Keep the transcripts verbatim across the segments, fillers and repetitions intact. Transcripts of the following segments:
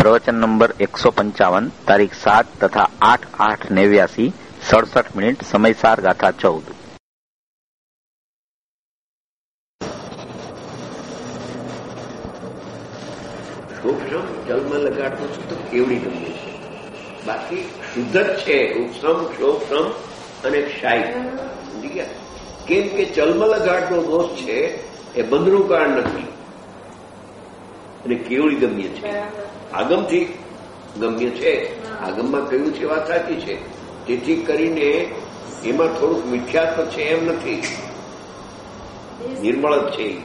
પ્રવચન નંબર એકસો પંચાવન તારીખ સાત તથા આઠ આઠ નેવ્યાસી સડસઠ મિનિટ સમયસાર ગાથા ચૌદ. ઉપશ્રમ જલમાં લગાડતો છું તો કેવડી ગમે છે, બાકી શુદ્ધ જ છે. ઉપશ્રમ, ક્ષોભશ્રમ અને ક્ષાય. સમજી ગયા? કેમ કે જલમાં લગાડતો દોષ છે એ બંધનું કારણ નથી અને કેવડી ગમ્ય છે, આગમથી ગમ્ય છે. આગમમાં કહ્યું છે વાત સાચી છે. તેથી કરીને એમાં થોડુંક મિથ્યાત્વ છે એમ નથી, નિર્મળ જ છે.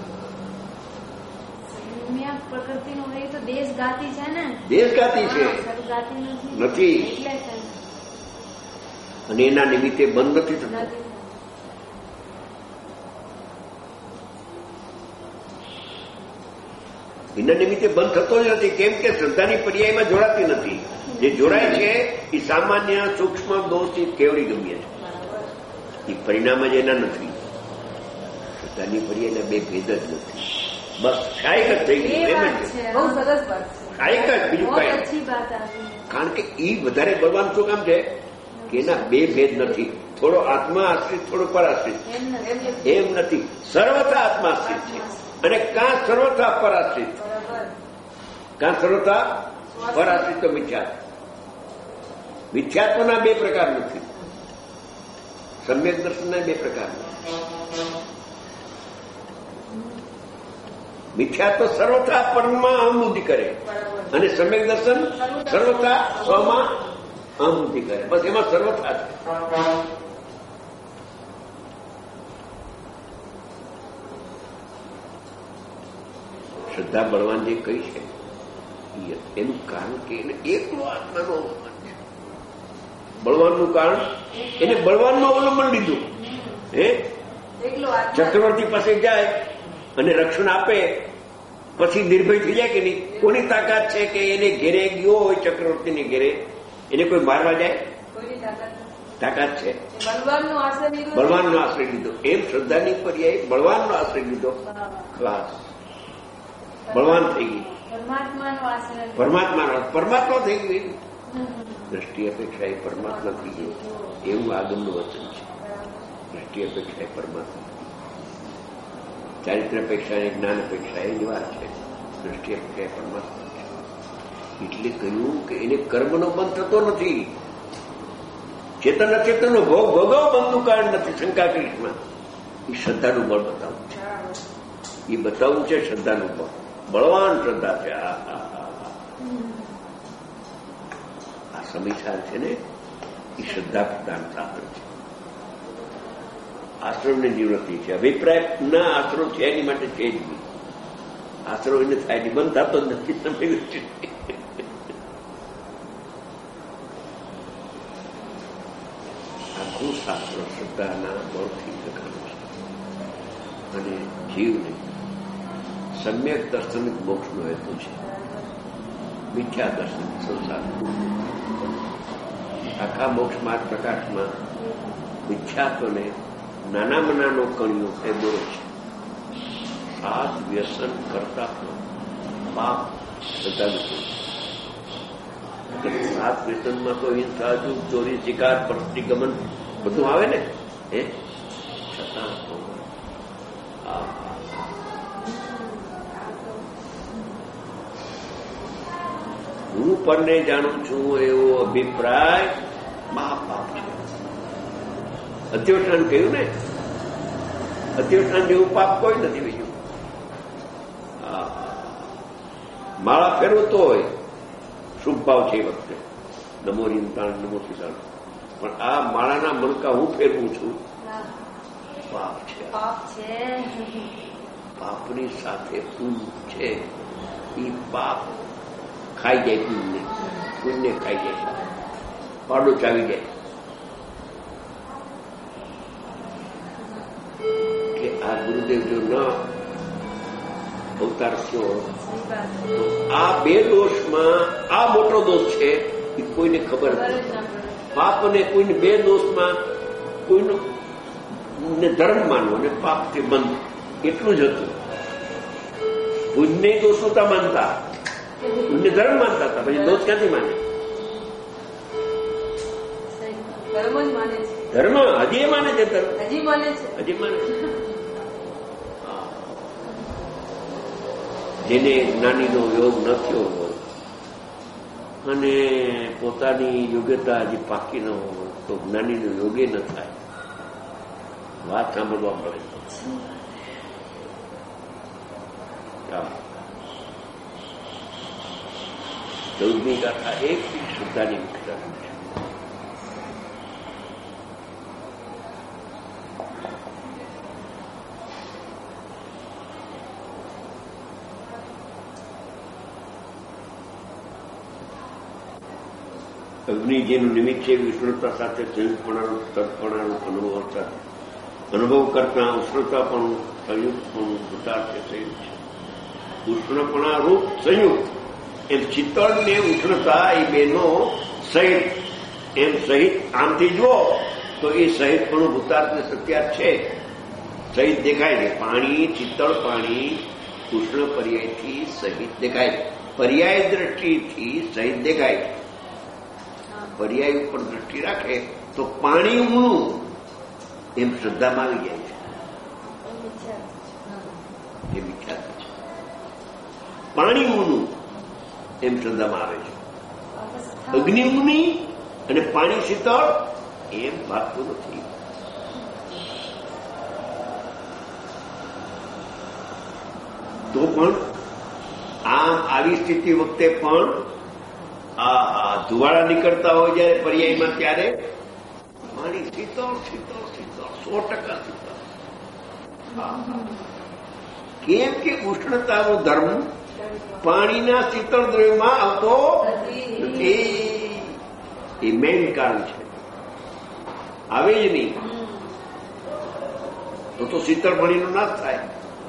પ્રકૃતિનું હોય તો દેશગાતી છે ને, દેશગાતી છે નથી, અને એના નિમિત્તે બંધ નથી થતું. એના નિમિત્તે બંધ થતો જ નથી. કેમ કે શ્રદ્ધાની પર્યાયમાં જોડાતી નથી. જે જોડાય છે એ સામાન્ય સૂક્ષ્મ દોષથી કેવડી ગમ્ય છે, એ પરિણામ જ એના નથી. શ્રદ્ધાની પર્યાયના બે ભેદ જ નથી. બસ શાયક જ થઈ ગઈ, શાયક જ, બીજું કઈ. કારણ કે એ વધારે બળવાન શું કામ છે કે એના બે ભેદ નથી. થોડો આત્મા આશ્રિત, થોડો પર આશ્રિત એમ નથી. સર્વથા આત્મા આશ્રિત છે અને કાં સર્વથા પર આશ્રિત, કાં સર્વથા પર આશ્રિત. તો મિથ્યાત્વ, મિથ્યાત્વના બે પ્રકાર નથી, સમ્યક દર્શનના બે પ્રકાર નથી. મિથ્યાત્વ સર્વથા પરમાં અહંબુદ્ધિ કરે અને સમ્યક દર્શન સર્વથા સ્વમાં અહંબુદ્ધિ કરે. બસ એમાં સર્વથા છે. શ્રદ્ધા બળવાન જે કહી છે એનું કારણ કે એને એકલો આત્માનો અવલંબન છે. બળવાનનું કારણ એને બળવાનનું અવલંબન લીધું. હે ચક્રવર્તી પાસે જાય અને રક્ષણ આપે પછી નિર્ભય થઈ જાય કે નહીં? કોની તાકાત છે કે એને ઘેરે ગયો હોય, ચક્રવર્તીને ઘેરે એને કોઈ મારવા જાય? તાકાત છે. બળવાનનો આશ્રય લીધો. એમ શ્રદ્ધાની પર્યાય બળવાનનો આશ્રય લીધો, ખલાસ, બળવાન થઈ ગઈ. પરમાત્માનો પરમાત્મા થઈ ગઈ. દ્રષ્ટિ અપેક્ષા એ પરમાત્મા થઈ ગઈ, એવું આગમનું વચન છે. દ્રષ્ટિ અપેક્ષા એ પરમાત્મા, ચારિત્ર અપેક્ષા અને જ્ઞાન અપેક્ષા એની વાત છે. દ્રષ્ટિ અપેક્ષા એ પરમાત્મા છે. એટલે કહ્યું કે એને કર્મનો બંધ થતો નથી. ચેતન અચેતનનો ભોગ ભોગવ બંધનું કારણ નથી. શંકા કૃષ્ણમાં એ શ્રદ્ધાનું બળ બતાવવું છે. એ બતાવવું છે શ્રદ્ધાનું બળ. બળવાન શ્રદ્ધા છે. આ સમયસાર છે ને એ શ્રદ્ધા પ્રદાન સાધન છે. આશ્રમની નિવૃત્તિ છે. અભિપ્રાય ના આશરો છે એની માટે છે જ નહીં. આશરો એને થાય નહીં, બંધ થતો જ નથી. સમય આખું શાસ્ત્ર શ્રદ્ધાના બળથી લખાયું છે. અને જીવને સમ્યક દર્શન મોક્ષનો હેતુ છે, મિથ્યા દર્શન સંસાર. આખા મોક્ષ માર્ગ પ્રકાશમાં મિથ્યાત્વને નાનામાં નાનો કણિયો એ બોલો છે. સાત વ્યસન કરતા પાપ બધા સાત વ્યસનમાં તો હિંસા, જૂઠ, ચોરી, શિકાર, પ્રતિગમન બધું આવે ને. હે છતાં હું પરને જાણું છું એવો અભિપ્રાય મહાપાપ છે. અત્યોઠાન કહ્યું ને, અત્યોઠાન જેવું પાપ કોઈ નથી બીજું. માળા ફેરવતો હોય શુભ ભાવ છે એ વખતે, નમો રીમતાણ નમો સીતાણ, પણ આ માળાના મણકા હું ફેરવું છું, પાપ છે. પાપની સાથે પુણ્ય છે. એ પાપ ખાઈ જાય પુણ્ય, પુણ્ય ખાઈ જાય, પાડો ચાવી જાય. કે આ ગુરુદેવ જો ન અવતાર થયો તો આ બે દોષમાં આ મોટો દોષ છે એ કોઈને ખબર નથી. પાપ અને કોઈને બે દોષમાં કોઈનું ધર્મ માનવો અને પાપથી બંધ એટલું જ હતું. પુણ્ય દોષોતા માનતા એમને ધર્મ માનતા હતા, પછી દોષ ક્યાંથી માને? ધર્મ જ માને છે. ધર્મ હજી એ માને છે, ધર્મ હજી માને છે, હજી માને છે. જેને જ્ઞાનીનો યોગ ન થયો હોય અને પોતાની યોગ્યતા હજી પાકી ન હોય તો જ્ઞાનીનો યોગે ન થાય. વાત સાંભળવા મળે. ચૌદમી ગાથા એક શ્રદ્ધાની મુખ્યતા છે. અગ્નિ જેનું નિમિત્ત છે વિષ્ણુતા સાથે સંયુક્તપણાનું તત્પણાનું અનુભવ સાથે અનુભવ કરતા ઉષ્ણતા પણ સંયુક્ત પણ ભૂતાર્થ સંયુક્ત છે. ઉષ્ણપણા રૂપ સંયુક્ત એમ શીતળ ને ઉષ્ણતા એ બેનો સહિત એમ સહિત આમથી જુઓ તો એ સહિત પણ ભૂતાર્થ ને સત્યાર્થ છે. સહિત દેખાય છે. પાણી શીતળ પાણી ઉષ્ણ પર્યાયથી સહિત દેખાય છે. પર્યાય દ્રષ્ટિથી સહિત દેખાય છે. પર્યાય ઉપર દ્રષ્ટિ રાખે તો પાણી ઊણું એમ શ્રદ્ધામાં આવી જાય છે. એ વિખ્યાત છે. પાણી ઊણું એમ શ્રદ્ધામાં આવે છે. અગ્નિ ઊની અને પાણી શીતળ એમ ભાગતું નથી. તો પણ આમ આવી સ્થિતિ વખતે પણ આ ધુવાળા નીકળતા હોય જયારે પર્યાયમાં ત્યારે પાણી શીતળ શીતળ શીતળ સો ટકા શીતળ. કેમ કે ઉષ્ણતાનો ધર્મ પાણીના શીતળ દ્રવ્યમાં આવતો નથી. એ મેઇન કારણ છે. આવે જ નહીં તો તો શીતળ પાણીનો નાશ થાય.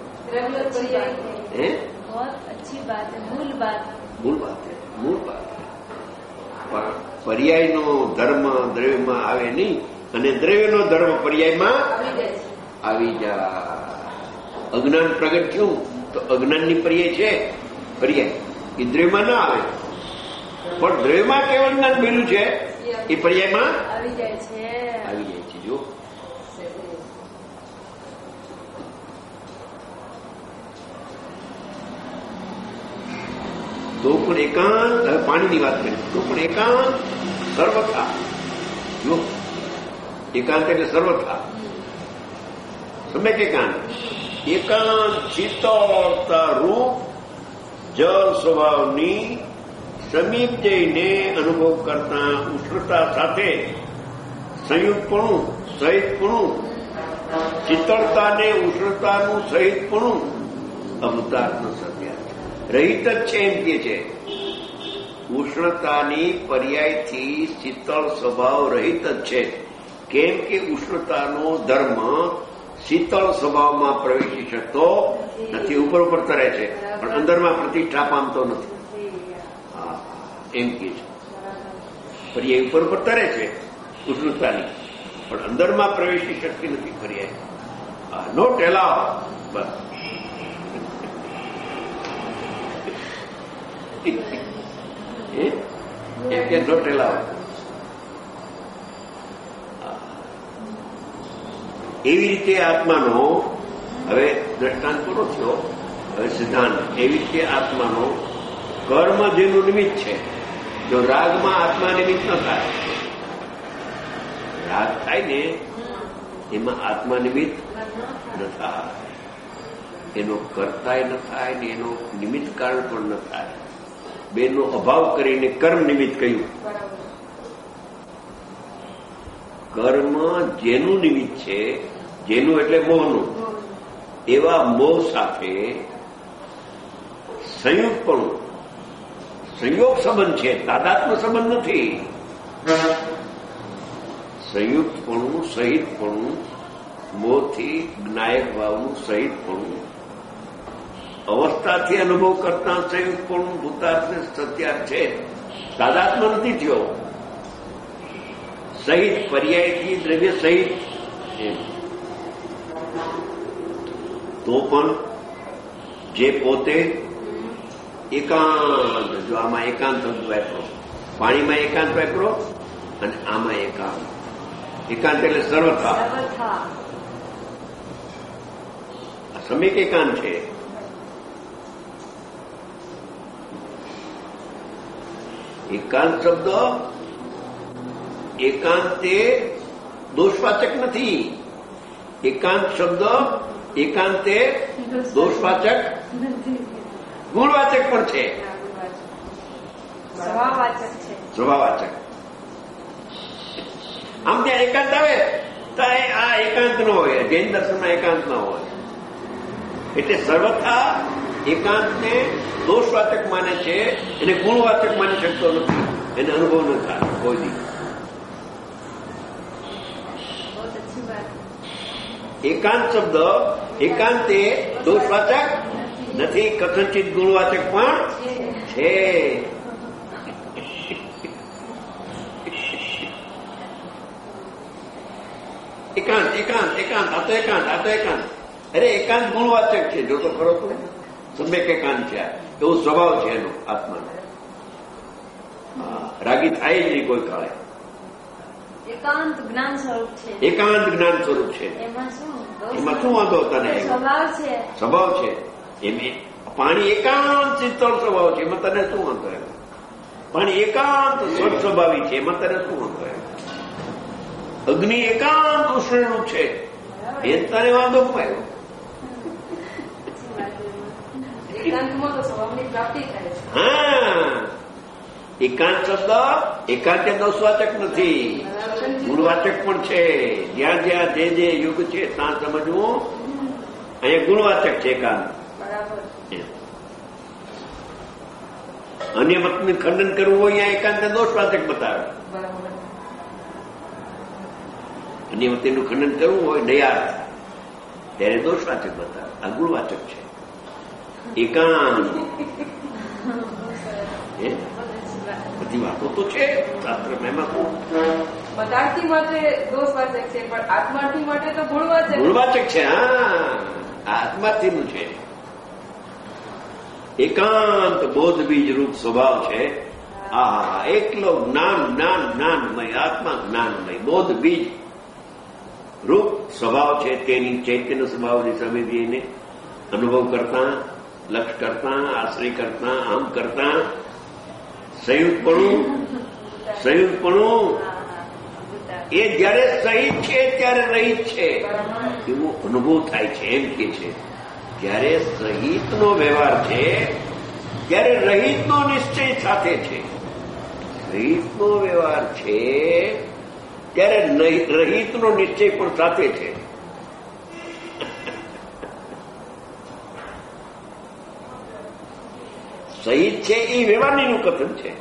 હે अच्छी बात है, मूल बात મૂળ વાત છે. મૂળ વાત પર્યાયનો ધર્મ દ્રવ્યમાં આવે નહીં અને દ્રવ્યનો ધર્મ પર્યાયમાં આવી જાય. અજ્ઞાન પ્રગટ થયું તો અજ્ઞાનની પર્યાય છે. પર્યાય એ દ્રવ્યમાં ના આવે પણ દ્રવ્યમાં કેવળ જ્ઞાન ભેલું છે એ પર્યાયમાં આવી જાય છે. આવી જાય છે. જો તો પણ એકાંત પાણીની વાત કરી તો પણ એકાંત સર્વથા. જો એકાંત એટલે સર્વથા. સમ્યક એકાંત એકાંત શીતળતા રૂપ જળ સ્વભાવની સમીપ જઈને અનુભવ કરતા ઉષ્ણતા સાથે સંયુક્તપણું સહિતપણું શીતળતાને ઉષ્ણતાનું સહિતપણું અવતારનો સત્ય રહિત જ છે એમ કે છે. ઉષ્ણતાની પર્યાયથી શીતળ સ્વભાવ રહિત જ છે. કેમ કે ઉષ્ણતાનો ધર્મ શીતળ સ્વભાવમાં પ્રવેશી શકતો નથી. ઉપર ઉપર તરે છે પણ અંદરમાં પ્રતિષ્ઠા પામતો નથી. હા એમ કે છે. પર્યાય ઉપર ઉપર તરે છે ઉષ્ણતાની પણ અંદરમાં પ્રવેશી શકતી નથી. પર્યાય નોટ એલાવ બસ. એમ કે નોટ એલાવ. એવી રીતે આત્માનો હવે દ્રષ્ટાંત પૂરો થયો. હવે સિદ્ધાંત એવી રીતે આત્માનો કર્મ જેનું નિમિત્ત છે. જો રાગમાં આત્મા નિમિત્ત ન થાય, રાગ થાય ને એમાં આત્મા નિમિત્ત ન થાય. એનો કર્તાય ન થાય ને એનો નિમિત્ત કારણ પણ ન થાય. બેનો અભાવ કરીને કર્મ નિમિત્ત કહ્યું. કર્મ જેનું નિમિત્ત છે, જેનું એટલે મોહનું, એવા મોહ સાથે સંયુક્તપણું સંયોગ સંબંધ છે, તાદાત્મ સંબંધ નથી. સંયુક્તપણું સહિતપણું મોહથી જ્ઞાયક ભાવનું સહિતપણું અવસ્થાથી અનુભવ કરતા સંયુક્તપણું ભૂતાર્થને સત્યાર્થ છે. તાદાત્મ નથી થયો. સહિત પર્યાયથી દ્રવ્ય સહિત તો પણ જે પોતે એકાંત. જો આમાં એકાંત શબ્દ વાપરો, પાણીમાં એકાંત વાપરો અને આમાં એકાંત. એકાંત એટલે સર્વથા. સર્વથા. આ સમ્યક એકાંત છે. એકાંત શબ્દ એકાંતે દોષવાચક નથી. એકાંત શબ્દ એકાંતે દોષવાચક ગુણવાચક પણ છે, સ્વભાવવાચક છે. સ્વભાવવાચક. આમ ત્યાં એકાંત આવે તો આ એકાંત ન હોય, જૈન દર્શનમાં એકાંત ન હોય. એટલે સર્વથા એકાંતને દોષવાચક માને છે, એને ગુણવાચક માની શકતો નથી, એને અનુભવ ન થાય કોઈ દી. એકાંત શબ્દ એકાંતે દોષવાચક નથી, કથનચિત ગુણવાચક પણ છે. એકાંત એકાંત એકાંત આ તો એકાંત આ તો એકાંત. અરે એકાંત ગુણવાચક છે, જો તો ખરો તો સમ્યક એકાંત છે. એવો સ્વભાવ છે એનો આત્માનો. રાગી થાય જ નહીં કોઈ કાળે. એકાંત જ્ઞાન સ્વરૂપ છે. એકાંત જ્ઞાન સ્વરૂપ છે. એમાં શું એમાં શું વાંધો તને? સ્વભાવ છે. સ્વભાવ છે. એમ પાણી એકાંત શીતળ સ્વભાવ છે, એમાં તને શું વાંધો? એમ પાણી એકાંત સ્વચ્છ સ્વભાવી છે, એમાં તને શું વાંધો? એમ અગ્નિ એકાંત ઉષ્ણનું છે, એ તને વાંધો પડ્યો. એકાંતમાં તો સ્વભાવની પ્રાપ્તિ થાય છે. હા, એકાંત શબ્દ એકાંત દોષવાચક નથી, ગુણવાચક પણ છે. જ્યાં જ્યાં જે જે યુગ છે ત્યાં સમજવું. અહીંયા ગુણવાચક છે એકાંત. અન્ય મતનું ખંડન કરવું હોય અહીંયા એકાંત દોષવાચક બતાવે. અન્ય મતનું ખંડન કરવું હોય દયા ત્યારે દોષવાચક બતાવે. આ ગુણવાચક છે એકાંત. બધી વાતો તો છે શાસ્ત્રમાં. એમાં પદાર્થી માટે દોષવાચક છે, પણ આત્માર્થી માટે તો ગુણવાચક ગુણવાચક છે. હા, આત્માર્થીનું છે. એકાંત બોધ બીજ રૂપ સ્વભાવ છે. આ એકલો જ્ઞાન જ્ઞાન જ્ઞાનમય આત્મા જ્ઞાનમય બોધ બીજ રૂપ સ્વભાવ છે. તેની ચૈતન્ય સ્વભાવની સામે જઈને અનુભવ કરતા, લક્ષ કરતા, આશ્રય કરતા, આમ કરતા સંયુક્તપણું સંયુક્તપણું એ જયારે સહિત છે ત્યારે રહિત છે એવો અનુભવ થાય છે. એમ કે છે જયારે સહિતનો વ્યવહાર છે ત્યારે રહિતનો નિશ્ચય સાથે છે. રહિતનો વ્યવહાર છે ત્યારે રહિતનો નિશ્ચય પણ સાથે છે. સહિત છે એ વ્યવહારનું કથન છે,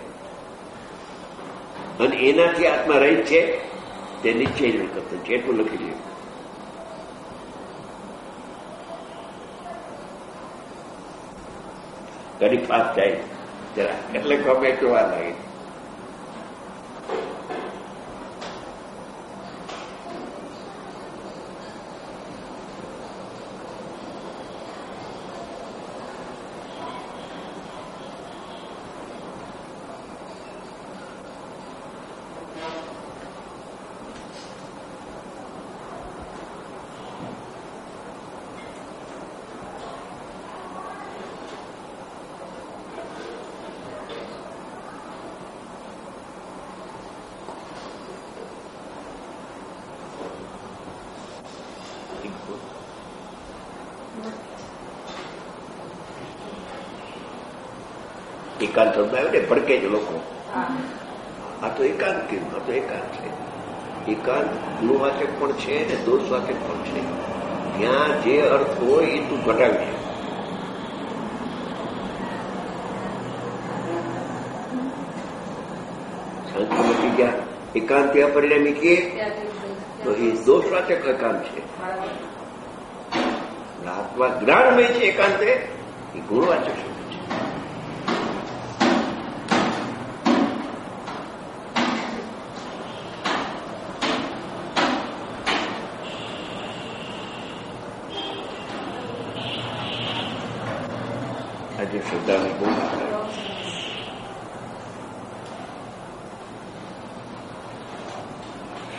અને એનાથી આત્મા રહિત છે તે નિશ્ચયનું કથન છે. એટલું લખી લે. ઘડી ફાસ્ટ જાય જરા, એટલે ગમે જોવા લાગે. એકાંત શબ્દ આવ્યો ને ભડકે જ લોકો. આ તો એકાંત કેમ? આ તો એકાંત છે. એકાંત ગુણવાચક પણ છે ને દોષવાચક પણ છે. ત્યાં જે અર્થ હોય એ તું ઘટાડજે. શાંતિમતી ગયા એકાંત ત્યાં પરિણામી કે તો એ દોષવાચક એકાંત છે. આત્મા જ્ઞાનમય છે એકાંતે એ ગુણવાચક છે. આજે શ્રદ્ધાની બહુ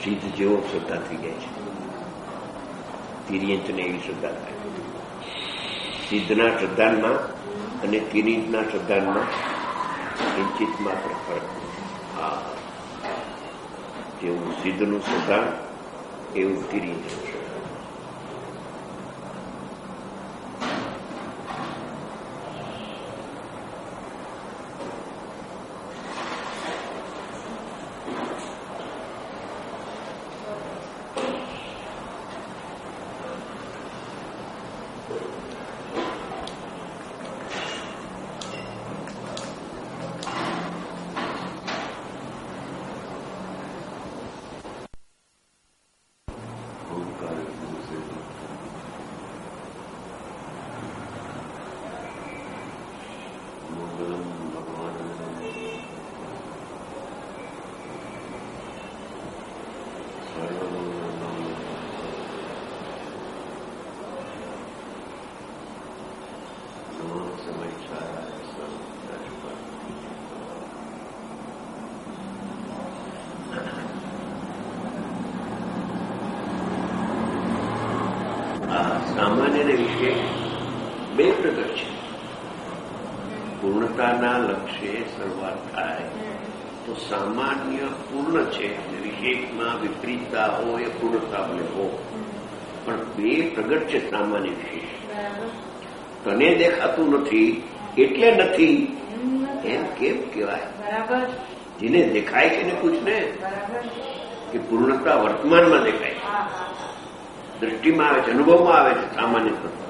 સિદ્ધ જેવો શ્રદ્ધા થઈ જાય છે. તિર્યંચને એવી શ્રદ્ધા થાય. સિદ્ધના શ્રદ્ધાનમાં અને તિર્યંચના શ્રદ્ધાનમાં કિંચિત માત્ર ફરક. હા, જેવું સિદ્ધનું શ્રદ્ધા એવું તિર્યંચનું શ્રદ્ધા. સામાન્યને વિશે બે પ્રગટ છે. પૂર્ણતાના લક્ષ્યે શરૂઆત થાય તો સામાન્ય પૂર્ણ છે અને વિશેષમાં વિપરીતતા હોય એ પૂર્ણતા બને હો. પણ બે પ્રગટ છે સામાન્ય વિશેષ. તને દેખાતું નથી એટલે નથી એમ કેમ કહેવાય? જેને દેખાય છે ને પૂછને કે પૂર્ણતા વર્તમાનમાં દેખાય છે, દ્રષ્ટિમાં આવે છે, અનુભવમાં આવે છે. સામાન્ય કરતા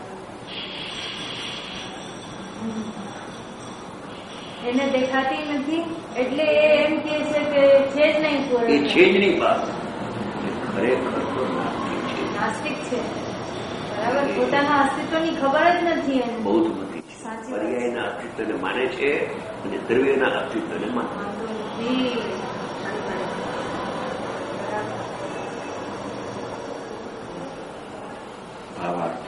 એને દેખાતી નથી એટલે એ એમ કે છે કે છે જ નહીં. એ છે જ નહીં. બાત ખરેખર તો નાસ્તિક છે. નાસ્તિક છે, બરાબર. પોતાના અસ્તિત્વની ખબર જ નથી એને. બહુ જ બધી છે. પર્યાયના અસ્તિત્વને માને છે અને દ્રવ્યના અસ્તિત્વને માને છે. ભાવાર્થ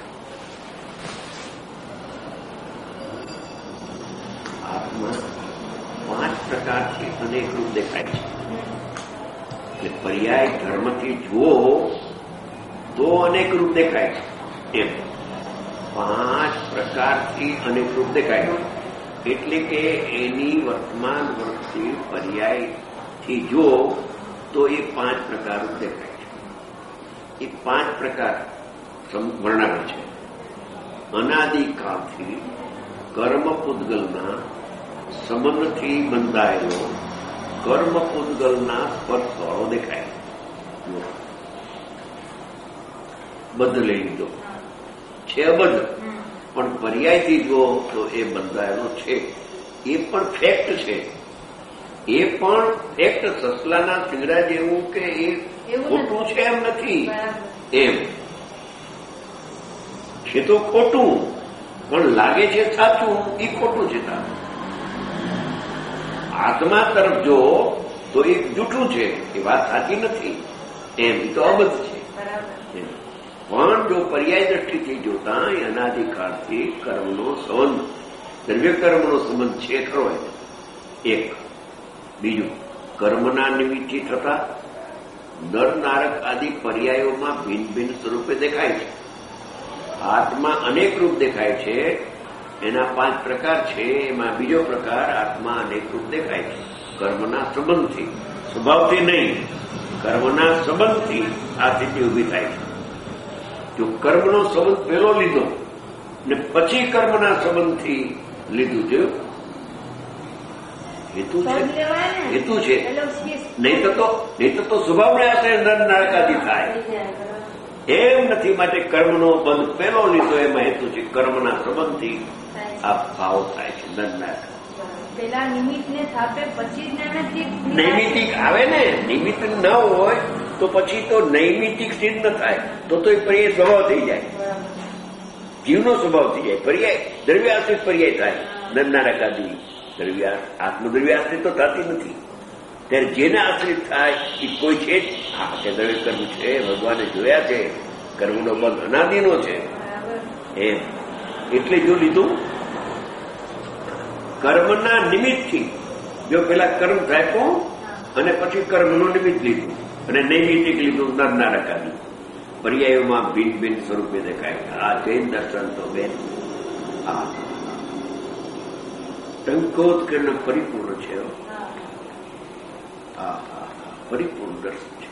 આત્મા પાંચ પ્રકારથી અનેક રૂપ દેખાય છે. એટલે પર્યાય ધર્મથી જુઓ તો અનેક રૂપ દેખાય છે. એમ પાંચ પ્રકારથી અનેક રૂપ દેખાય છે. એટલે કે એની વર્તમાન વર્તથી પર્યાયથી જુઓ તો એ પાંચ પ્રકાર દેખાય છે. એ પાંચ પ્રકાર વર્ણવે છે. અનાદિકાળથી કર્મ પૂતગલના સંબંધથી બંધાયેલો કર્મ પૂતગલના સ્પર્શવાળો દેખાય. બદ્ધ લઈ લીધો છે, અબદ્ધ પણ પર્યાયથી જુઓ તો એ બંધાયેલો છે. એ પણ ફેક્ટ છે. એ પણ ફેક્ટ સસલાના શિંગડા જેવું કે એ ખોટું છે એમ નથી. એમ છે તો ખોટું પણ લાગે છે સાચું. એ ખોટું છે. આત્મા તરફ જો તો એ જૂઠું છે, એ વાત સાચી નથી. એમ તો અબદ્ધ છે. પણ જો પર્યાય દ્રષ્ટિથી જોતા એ અનાદિકાળથી કર્મનો સંબંધ, દ્રવ્ય કર્મનો સંબંધ છે ખરો. એક બીજું, કર્મના નિમિત્તથી થતા નર નારક આદિ પર્યાયોમાં ભિન્ન ભિન્ન સ્વરૂપે દેખાય છે. આત્મા અનેક રૂપ દેખાય છે. એના પાંચ પ્રકાર છે. એમાં બીજો પ્રકાર આત્મા અનેક રૂપ દેખાય છે કર્મના સંબંધથી, સ્વભાવથી નહીં. કર્મના સંબંધથી આ સ્થિતિ ઉભી થાય છે. જો કર્મનો સંબંધ પહેલો લીધો ને પછી કર્મના સંબંધથી લીધું છે, હેતુ છે હેતુ છે નહીં તો નહીં તો સ્વભાવને આશ્રય નર નારકાદી થાય. એમ નથી. માટે કર્મનો બંધ પહેલો લીધો એમાં હેતુ છે. કર્મના સંબંધથી આ ભાવ થાય છે. નર નારકા પેલા નિમિત્ત ને થાપે પછી નૈમિતિક નૈમિતિક આવે ને. નિમિત્ત ન હોય તો પછી તો નૈમિતિક સિદ્ધ ન થાય. તો તો એ પર્યાય સ્વભાવ થઈ જાય, જીવનો સ્વભાવ થઈ જાય. પર્યાય દ્રવ્યાશ્રિત પર્યાય થાય. નર નારકાદી દ્રવ્ય આત્મદ્રવ્ય આશ્રિત તો થતી નથી. ત્યારે જેને આશ્રિત થાય એ કોઈ છે જ. હા, કે દ્રવ્ય કર્મ છે, ભગવાને જોયા છે. કર્મનો બંધ અનાદિનો છે. એમ એટલે જો લીધું કર્મના નિમિત્તથી, જો પેલા કર્મ થાપ્યો અને પછી કર્મનું નિમિત્ત લીધું અને નૈમિતિક લીધું નર નારકાદી પર્યાયોમાં ભિન્ન ભિન્ન સ્વરૂપે દેખાય. આ જૈન દર્શન તો બેન આ ટંકોત્કીર્ણ પરિપૂર્ણ છે. હા હા પરિપૂર્ણ દર્શન છે.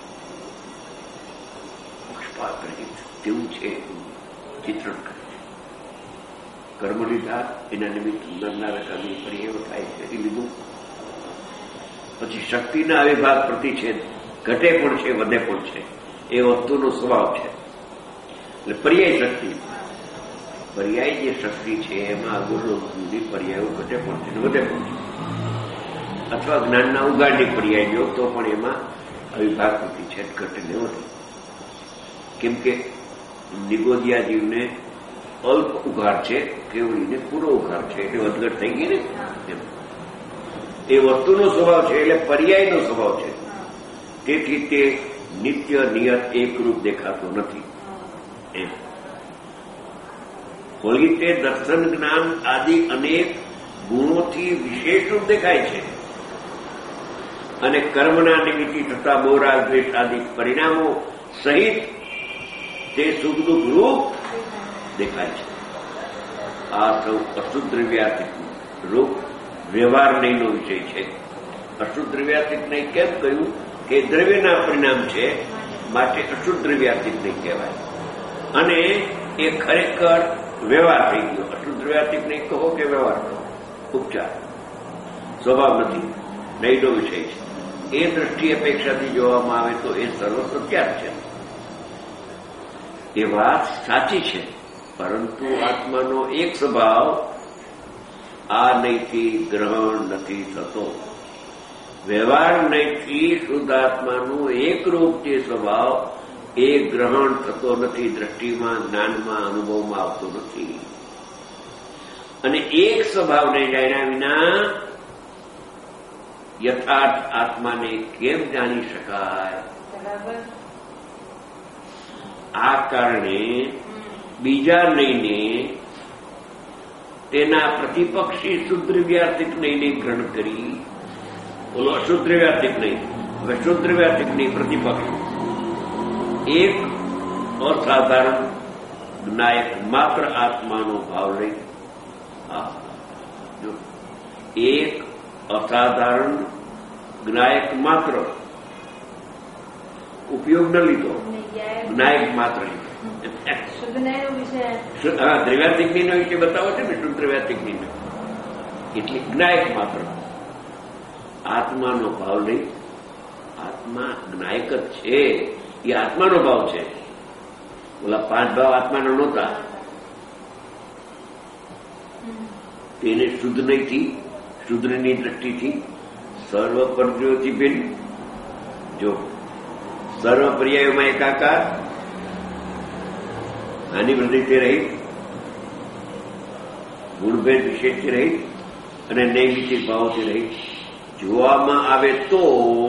પક્ષપાત રહિત તેવું છે ચિત્રણ કરે છે. કર્મ લીધા એના નિમિત્ત નરનારકાની પર્યાયો થાય છે એ લીધું. પછી શક્તિના અવિભાગ પ્રતિછેદ ઘટે પણ છે વધે પણ છે એ વસ્તુનો સ્વભાવ છે. એટલે પર્યાય શક્તિ પર્યાય જે શક્તિ છે એમાં અગુણની પર્યાયો ઘટે પણ છે વધે પણ છે. અથવા જ્ઞાનના ઉગાડની પર્યાય લો તો પણ એમાં અવિભાગ પ્રતિછેદ ઘટે ને વધે. કેમ કે નિગોદિયા જીવને અલ્પ ઉઘાડ છે, કેવડીને પૂરો ઉઘાડ છે એટલે વધઘટ થઈ ગઈ ને. એ વસ્તુનો સ્વભાવ છે એટલે પર્યાયનો સ્વભાવ છે. તેથી તે નિત્ય નિયત એકરૂપ દેખાતો નથી. એમ વળી તે દર્શન જ્ઞાન આદિ અનેક ગુણોથી વિશેષ રૂપ દેખાય છે અને કર્મના નિમિત્તે થતા મોરાલ દ્વેષ આદિ પરિણામો સહિત તે સુખ દુઃખ રૂપ દેખાય છે. આ સૌ અશુદ્રવ્યાતીત રૂપ વ્યવહાર નહીંનો વિષય છે. અશુદ્રવ્યાતીત નહીં કેમ કહ્યું કે દ્રવ્યના પરિણામ છે માટે અશુદ્રવ્યાતીત નહીં કહેવાય અને એ ખરેખર વ્યવહાર થઈ ગયો. અશુદ્રવ્યાતીત નહીં કહો કે વ્યવહાર કહો ઉપચાર સ્વભાવ નથી નહીંનો વિષય છે. એ દ્રષ્ટિ અપેક્ષાથી જોવામાં આવે તો એ સર્વ સત્યાર્થ છે. એ વાત સાચી છે પરંતુ આત્માનો એક સ્વભાવ આ નહીંથી ગ્રહણ નથી થતો. વ્યવહાર નહીંથી શુદ્ધ આત્માનું એકરૂપ જે સ્વભાવ એ ગ્રહણ થતો નથી. દ્રષ્ટિમાં જ્ઞાનમાં અનુભવમાં આવતો નથી. અને એક સ્વભાવને જાણ્યા વિના યથાર્થ આત્માને કેમ જાણી શકાય? આ કારણે બીજા નહીંને તેના પ્રતિપક્ષી શુદ્રવ્યાતિક નહીંને ગ્રહણ કરી. બોલો અશુદ્રવ્યાતિક નહીં, હવે શુદ્રવ્યાતિક નહીં પ્રતિપક્ષ એક અસાધારણ જ્ઞાયક માત્ર આત્માનો ભાવ લઈ એક અસાધારણ જ્ઞાયક માત્ર ઉપયોગ ન લીધો જ્ઞાયક માત્ર હા દ્રવ્યાતિકની નો વિશે બતાવો છે ને શુદ્ધ દ્રવ્યાતિકની એટલે જ્ઞાયક માત્ર આત્માનો ભાવ લઈ. આત્મા જ્ઞાયક જ છે એ આત્માનો ભાવ છે. ઓલા પાંચ ભાવ આત્માના નહોતા તેને શુદ્ધ નહીંથી શુદ્ધની દ્રષ્ટિથી સર્વ પરદ્રવ્યોથી ભિન્ન જો સર્વ પર્યાયોમાં એકાકાર આની વૃદ્ધિથી રહી ગુણભેદ વિશેષથી રહી અને નૈમિતિક ભાવોથી રહી જોવામાં આવે તો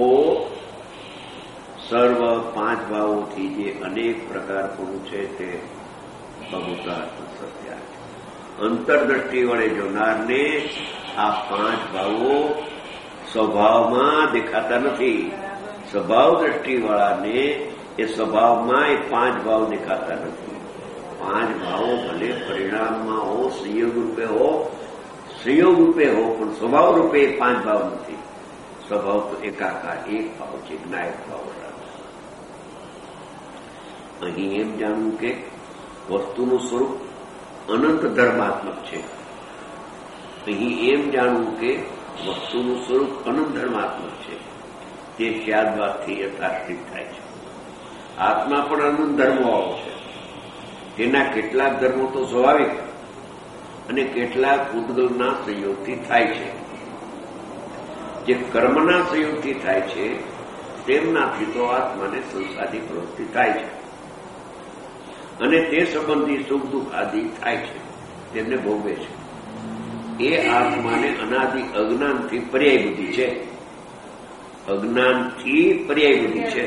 સર્વ પાંચ ભાવોથી જે અનેક પ્રકાર પણ છે તે અભૂતાર્થ સત્ય. અંતરદ્રષ્ટિ વડે જોનારને આ પાંચ ભાવો સ્વભાવમાં દેખાતા નથી. સ્વભાવ દ્રષ્ટિવાળાને એ સ્વભાવમાં એ પાંચ ભાવ દેખાતા નથી. પાંચ ભાવો ભલે પરિણામમાં હો સંયોગ રૂપે હો સંયોગ રૂપે હો પણ સ્વભાવ રૂપે એ પાંચ ભાવ નથી. સ્વભાવ તો એકાકાર એક ભાવ છે જ્ઞાયક ભાવ. અહીં એમ જાણવું કે વસ્તુનું સ્વરૂપ અનંત ધર્માત્મક છે. અહીં એમ જાણવું કે વસ્તુનું સ્વરૂપ અનંત ધર્માત્મક છે. તે ત્યારબાદથી યથાર્થિત થાય છે. આત્મા પણ અનંત ધર્મવાળો છે. તેના કેટલાક ધર્મો તો સ્વાભાવિક અને કેટલાક ઉદ્ગલના સંયોગથી થાય છે. જે કર્મના સંયોગથી થાય છે તેમનાથી તો આત્માને સંસારી પ્રવૃત્તિ થાય છે અને તે સંબંધી સુખ દુઃખ આદિ થાય છે તેમને ભોગવે છે. એ આત્માને અનાદિ અજ્ઞાનથી પર્યાય બુદ્ધિ છે. અજ્ઞાનથી પર્યાય બુદ્ધિ છે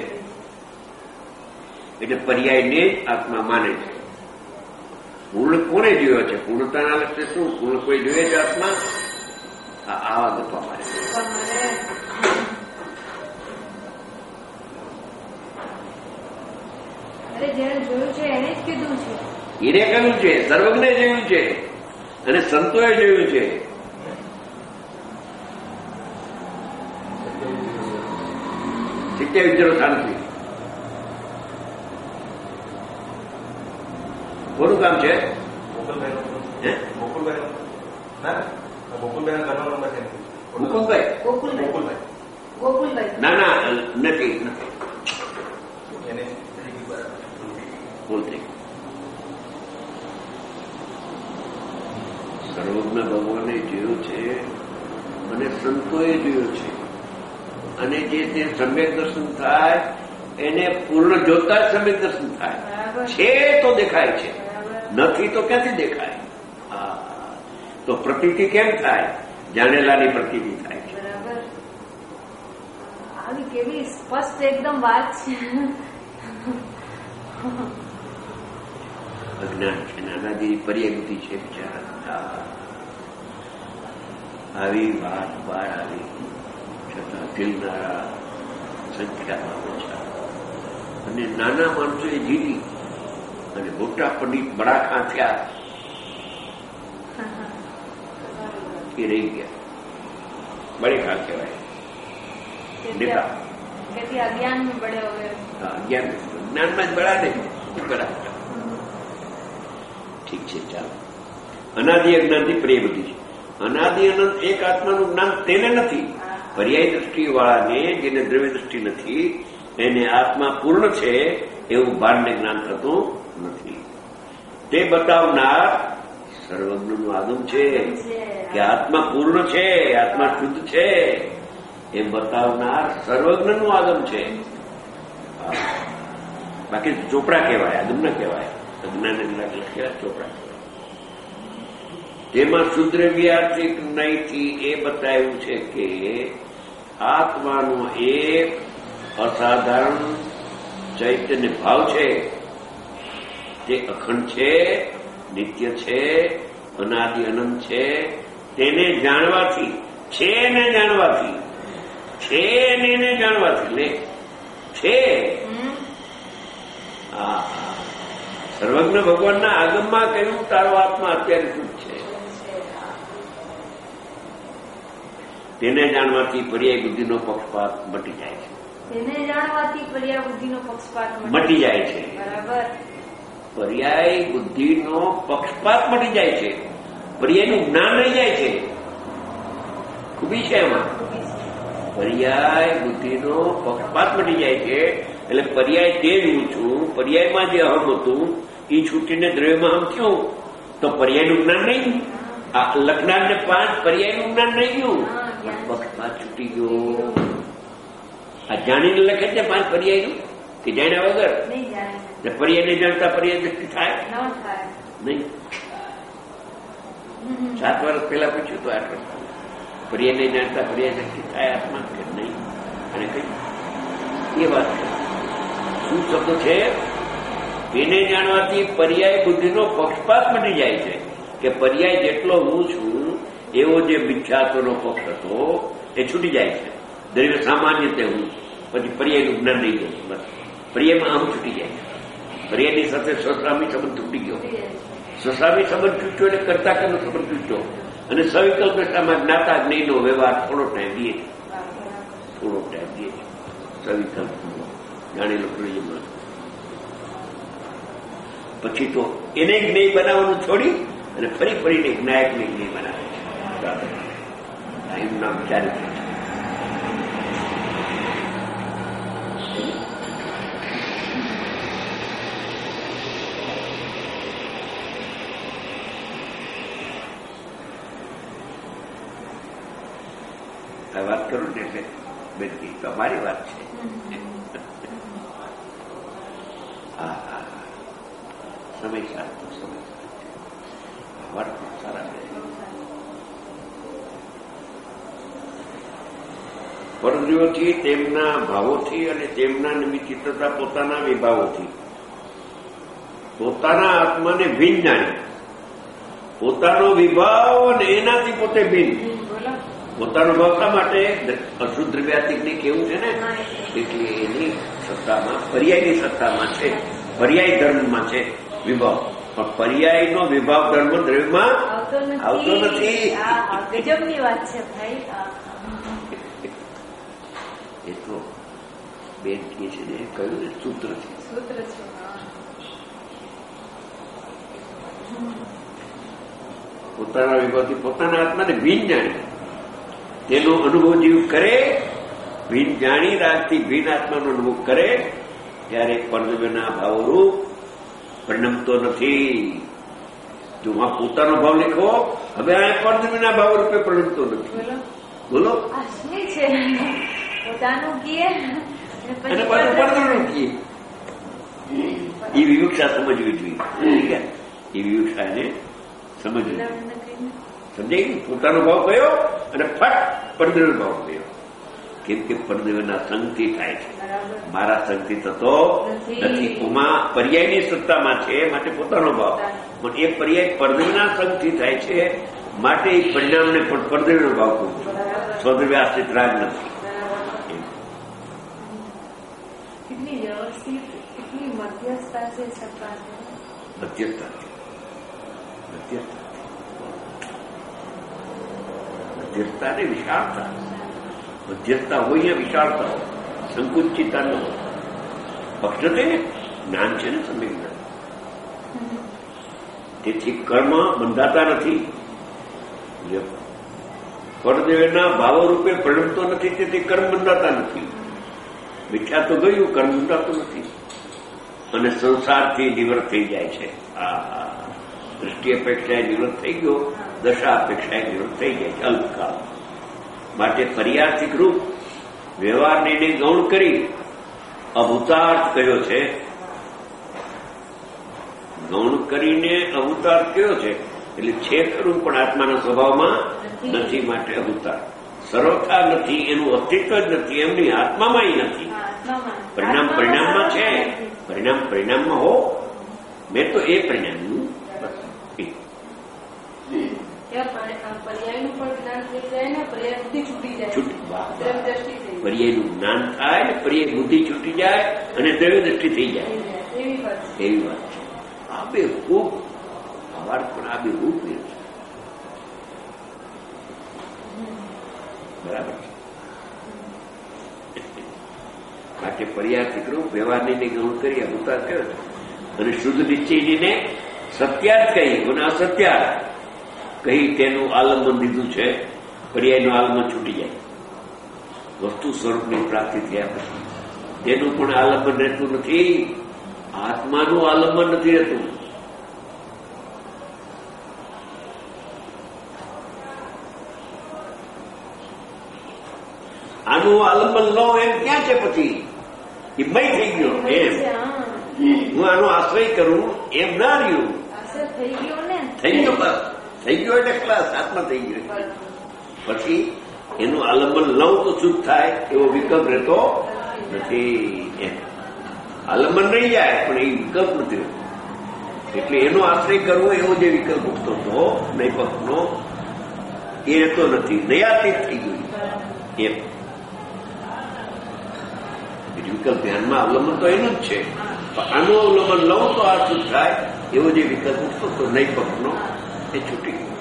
એટલે પર્યાયને જ આત્મા માને છે. પૂર્ણ કોને જોયો છે? પૂર્ણતાના લક્ષે શું પૂર્ણ કોઈ જોઈએ છે આત્મા? આવા ગપા મારે કીધું છે. એને કહ્યું છે, સર્વજ્ઞ જોયું છે અને સંતોએ જોયું છે. શીખ્યા વિચારો શાંતિ. કોનું કામ છે? મુકુંદભાઈ ગોકુલભાઈ ગોકુલભાઈ ના ના નથી બોલતી. સર્વજ્ઞ ભગવાને જોયું છે અને સંતોએ જોયું છે અને જે તે સમ્યક દર્શન થાય એને પૂર્ણ જોતા જ સમ્યક દર્શન થાય છે તો દેખાય છે, નથી તો ક્યાંથી દેખાય? તો પ્રતીતિ કેમ થાય? જાણેલાની પ્રતીતિ થાય છે. આવી કેવી સ્પષ્ટ એકદમ વાત છે. અજ્ઞાન છે, નાનાજી પર્યાગતિ છે બિચારા. આવી વાત બહાર આવી છતાં દિલનારા સંખ્યામાં ઓછા અને નાના માણસોએ જીવી અને મોટા પંડિત બળાખા થયા એ રહી ગયા. બળેખા કહેવાય નેતા. અજ્ઞાન બળે હવે અજ્ઞાન જ્ઞાનમાં જ બળા નહીં બરાબર. ઠીક છે, ચાલો. અનાદિ અજ્ઞાનથી પ્રેમ બધી છે. અનાદિ અનંત એક આત્માનું જ્ઞાન તેને નથી. પર્યાય દ્રષ્ટિ વાળાને, જેને દ્રવ્ય દ્રષ્ટિ નથી, એને આત્મા પૂર્ણ છે એવું ભાનને જ્ઞાન થતું નથી. તે બતાવનાર સર્વજ્ઞનું આગમ છે કે આત્મા પૂર્ણ છે, આત્મા શુદ્ધ છે એ બતાવનાર સર્વજ્ઞનું આગમ છે. બાકી ચોપડા કહેવાય, આગમ ના કહેવાય. અજ્ઞાન લખ્યા ચોપડા કહેવાય. તેમાં શુદ્રવ્યાર્થિક નહીંથી એ બતાવ્યું છે કે આત્માનો એક અસાધારણ ચૈતન્ય ભાવ છે, તે અખંડ છે, નિત્ય છે, અનાદિ અનંત છે. તેને જાણવાથી, છે ને જાણવાથી, છે ને એને જાણવાથી લે છે. હા, સર્વજ્ઞ ભગવાનના આગમમાં કહ્યું તારો આત્મા અત્યારે શુદ્ધ છે. તેને જાણવાથી પર્યાય બુદ્ધિનો પક્ષપાત મટી જાય છે. તેને જાણવાથી પર્યાય બુદ્ધિનો પક્ષપાત મટી જાય છે. બરાબર. પર્યાય બુદ્ધિનો પક્ષપાત મટી જાય છે. પર્યાયનું જ્ઞાન રહી જાય છે. ખૂબી છે એમાં. પર્યાય બુદ્ધિનો પક્ષપાત મટી જાય છે. એટલે પર્યાય તે જ હું છું. પર્યાયમાં જે અહમ હતું એ છૂટીને દ્રવ્યમાં અહમ થયું તો પર્યાયનું જ્ઞાન નહીં. આ લખનારને પાંચ પર્યાયનું જ્ઞાન નહીં ગયું, પક્ષપાત છૂટી ગયો. આ જાણીને લખે છે પાંચ પર્યાયનું કે જાણ્યા વગર? પર્યાયને જાણતા પર્યાય દ્રષ્ટિ થાય નહીં. સાત વર્ષ પહેલા પૂછ્યું તો આટલું પર્યાયને જાણતા પર્યાય દ્રષ્ટિ થાય આત્મા કે નહીં? અને કઈ એ વાત છે. શું શબ્દ છે? એને જાણવાથી પર્યાય બુદ્ધિનો પક્ષપાત મટી જાય છે કે પર્યાય જેટલો હું છું એવો જે મિથ્યાત્વનો પક્ષ હતો એ છૂટી જાય છે. દ્રવ્ય સામાન્ય તે હું, પછી પર્યાયનું જ્ઞાન નહીં ગયું. બસ પર્યાયમાં આમ છૂટી જાય છે. પર્યાયની સાથે સ્વસ્વામી સંબંધ તૂટી ગયો. સ્વસ્વામી સંબંધ તૂટ્યો એટલે કરતા કરનો સંબંધ તૂટ્યો અને સવિકલ્પ દશામાં જ્ઞાતા જ્ઞાનનો વ્યવહાર થોડો ટાઈમ દે છે. થોડો ટાઈમ દે છે સવિકલ્પ જાણેલો પ્રયોજન. પછી તો એને જ્ઞેય બનાવવાનું છોડી અને ફરી ફરીને જ્ઞાયકને જ્ઞેય બનાવે છે. એનું નામ ચારિત્ર છે. આ વાત કરું ને એટલે બેનકી તો અમારી વાત છે. હા હા સમય સારો સમય વાત સારા પરદ્રીઓથી, તેમના ભાવોથી અને તેમના નિમિત્ત તથા પોતાના વિભાવોથી પોતાના આત્માને ભિન્ન જાણે. પોતાનો વિભાવ અને એનાથી પોતે ભિન્ન. પોતાનો ભાવ શા માટે? અશુદ્ધ દ્રવ્યાતિકને કેવું છે ને, એટલે એની સત્તામાં પર્યાયની સત્તામાં છે, પર્યાય ધર્મમાં છે. વિભાવ. પણ પર્યાયનો વિભાવ ધર્મ દ્રવ્યમાં આવતો નથી. ગજબની વાત છે ભાઈ. એ તો બેન કે છે ને કહ્યું ને સૂત્ર છે. સૂત્ર છે. પોતાના વિભાવથી પોતાના આત્માને ભીન જાણી તેનો અનુભવ જીવ કરે, ભીન જાણી રાગથી ભીન આત્માનો અનુભવ કરે ત્યારે પરદ્રવ્યના ભાવરૂપ પરિણમતો નથી. જો આ પોતાનો ભાવ લખો, હવે આ પરદ્રવ્યના ભાવ રૂપે પરિણમતો નથી. બોલો છે પોતાનું કીએ અને પાછું પરદ્રવ્યનું કીએ. એ વિવક્ષા સમજવી જોઈએ. એ વિવક્ષાને સમજવી સમજાય. પોતાનો ભાવ કયો અને ફટ પરદ્રવ્ય ભાવ કયો. કેમ કે પરદ્રવ્યના સંગથી થાય છે, મારા સંગથી થતો નથી. ઉમા પર્યાયની સત્તામાં છે માટે પોતાનો ભાવ, પણ એ પર્યાય પરદ્રવ્યના સંગથી થાય છે માટે એ પરિણામને પણ પરદ્રવ્યનો ભાવ કહું છું. સ્વદ્રવ્ય આશ્રિત રાગ નથી. કેટલી વ્યવસ્થિત, કેટલી મધ્યસ્થતા છે સત્તા છે. મધ્યસ્થતા મધ્યસ્થતા મધ્યસ્થતા ને વિશાળતા. મધ્યસ્થતા હોય યા વિશાળતા હોય, સંકુચિતતા ન હોય. પક્ષતે જ્ઞાન છે ને સમ્યક જ્ઞાન. તેથી કર્મ બંધાતા નથી. પરદેવના ભાવો રૂપે પરિણમતો નથી, તેથી કર્મ બંધાતા નથી. મિથ્યા તો ગયું, કર્મ બંધાતું નથી અને સંસારથી નિવૃત્ત થઈ જાય છે. આ દૃષ્ટિ અપેક્ષાએ નિવૃત્ત થઈ ગયો, દશા અપેક્ષાએ નિવૃત્ત થઈ જાય છે અલ્પકાળ માટે. પર્યાર્થિક રૂપ વ્યવહારને ગૌણ કરી અભૂતાર્થ કયો છે. ગૌણ કરીને અભૂતાર્થ કયો છે એટલે છે ખરું પણ આત્માના સ્વભાવમાં નથી માટે અભૂતાર્થ. સર્વથા નથી, એનું અસ્તિત્વ જ નથી, એમની આત્મામાં નથી. પરિણામ પરિણામમાં છે, પરિણામ પરિણામમાં હો. મેં તો એ પરિણામનું પર્યાયનું પણ જ્ઞાન થઈ જાય ને પર્યાય બુદ્ધિ છૂટી જાય. પર્યાયનું જ્ઞાન થાય ને પર્યાય બુદ્ધિ છૂટી જાય અને દ્રવ્ય દ્રષ્ટિ થઈ જાય. એવી વાત છે. આ બે ખૂબ અવાર પણ આ બે રૂપ છે. બરાબર છે. માટે પર્યાર્થિક રૂપ વ્યવહારની ગૌણ કરી અભૂતાર કર્યો છે અને શુદ્ધ નિશ્ચયજીને સત્યાર્થ કહી અને અસત્યાર્થ કહી તેનું આલંબન દીધું છે. પર્યાયનું આલંબન છૂટી જાય. વસ્તુ સ્વરૂપની પ્રાપ્તિ થયા પછી તેનું પણ આલંબન રહેતું નથી. આત્માનું આલંબન નથી રહેતું. આનું આલંબન લો એમ ક્યાં છે? પછી એ મય થઈ ગયો એમ. હું આનો આશ્રય કરું એમ ના રહ્યું. થઈ ગયો ને થઈ ગયો બસ થઈ ગયો એટલે ક્લાસ આત્મા થઈ ગયો. પછી એનું આલંબન લઉં તો શુદ્ધ થાય એવો વિકલ્પ રહેતો નથી. આલંબન રહી જાય પણ એ વિકલ્પ નથી રહેતો. એટલે એનો આશ્રય કરવો એવો જે વિકલ્પ ઉઠતો હતો નૈપકનો એ રહેતો નથી. નયાતીત થઈ ગયું એમ. વિકલ્પ ધ્યાનમાં અવલંબન તો એનું જ છે, પણ આનું અવલંબન લઉં તો આ શુદ્ધ થાય એવો જે વિકલ્પ ઉઠતો હતો નૈપકનો એ છૂટી ગયો.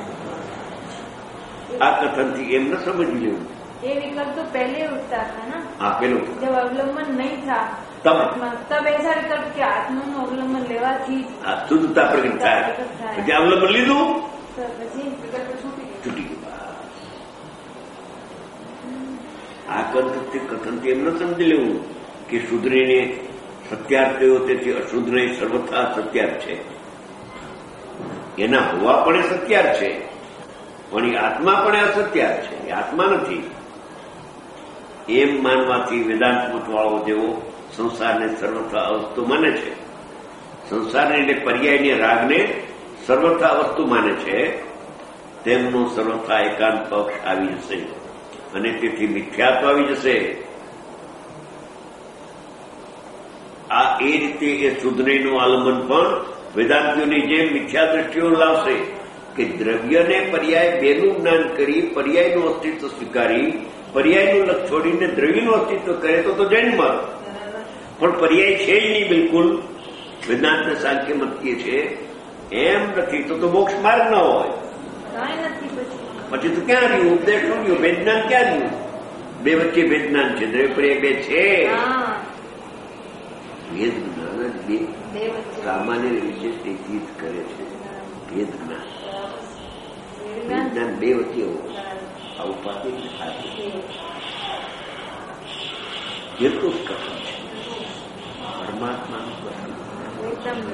આ કથનથી એમ ન સમજી લેવું. એ विकल्प तो पहले उठता था ना. हाँ पहले जब अवलंबन नहीं था तब तब ऐसा विकल्प के आत्मा નું अवलंबन લેવાથી શુદ્ધતા પ્રગટ થાય. પછી અવલંબન લીધું પછી વિકલ્પ છૂટી ગયું. આ કથનથી એમ ન સમજી લેવું કે શુદ્રને સત્યાર્થ થયો તેથી અશુદ્ધ નહીં, સર્વથા સત્યાર્થ છે. એના હોવા પણ એ સત્યાર્થ છે, પણ એ આત્મા પણ અસત્યાર્થ છે. એ આત્મા નથી એમ માનવાથી વેદાંત મતવાળો જેવો સંસારને સર્વથા વસ્તુ માને છે, સંસારને એટલે પર્યાયને રાગને સર્વથા વસ્તુ માને છે, તેમનો સર્વથા એકાંત પક્ષ આવી જશે અને તેથી મિથ્યાત્વ આવી જશે. આ એ રીતે એ શુદ્ધનયનું આલંબન પણ વેદાંતિઓની જેમ મિથ્યા દ્રષ્ટિઓ લાવશે કે દ્રવ્યને પર્યાય બેનું જ્ઞાન કરી પર્યાયનું અસ્તિત્વ સ્વીકારી પર્યાયનું લક્ષ છોડીને દ્રવ્યનું અસ્તિત્વ કરે તો તો જૈન મત. પણ પર્યાય છે જ નહીં, બિલકુલ વેદાંત સાંખ્ય મત કહે છે એમ નથી તો તો મોક્ષ માર્ગ ન હોય. કાંઈ નથી પછી પછી તો ક્યાં રહ્યું ઉપદેશ શું રહ્યું? વેદનાન ક્યાં રહ્યું? બે વચ્ચે વેદનાન છે, દ્રવ્ય બે છે. હા ભેદ જ્ઞાન જ બે બે વચ્ચે સામાન્ય વિશે જીત કરે છે. ભેદ જ્ઞાન વેદના જ્ઞાન બે વચ્ચે હોવું આ ઉપાધિ જેટલું જ કથન છે પરમાત્માનું કથન. એકદમ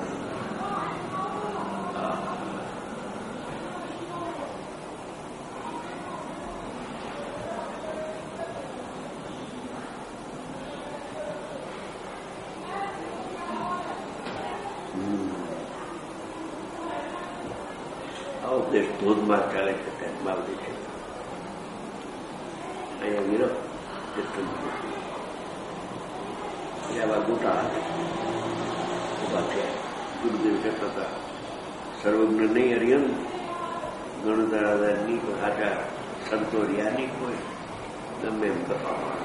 ઉપદેશ ધોધમાર ચાલે છે ત્યાં બાવલી છે. અહીંયા વિરપ આવા ગોટા ઉભા થયા. ગુરુદેવ કહેતા હતા સર્વજ્ઞ નહીં હરિયન ગણધારાધાર ની કોઈ આચાર સંતો રહ્યા નહીં કોઈ ગમે એમ કથામાં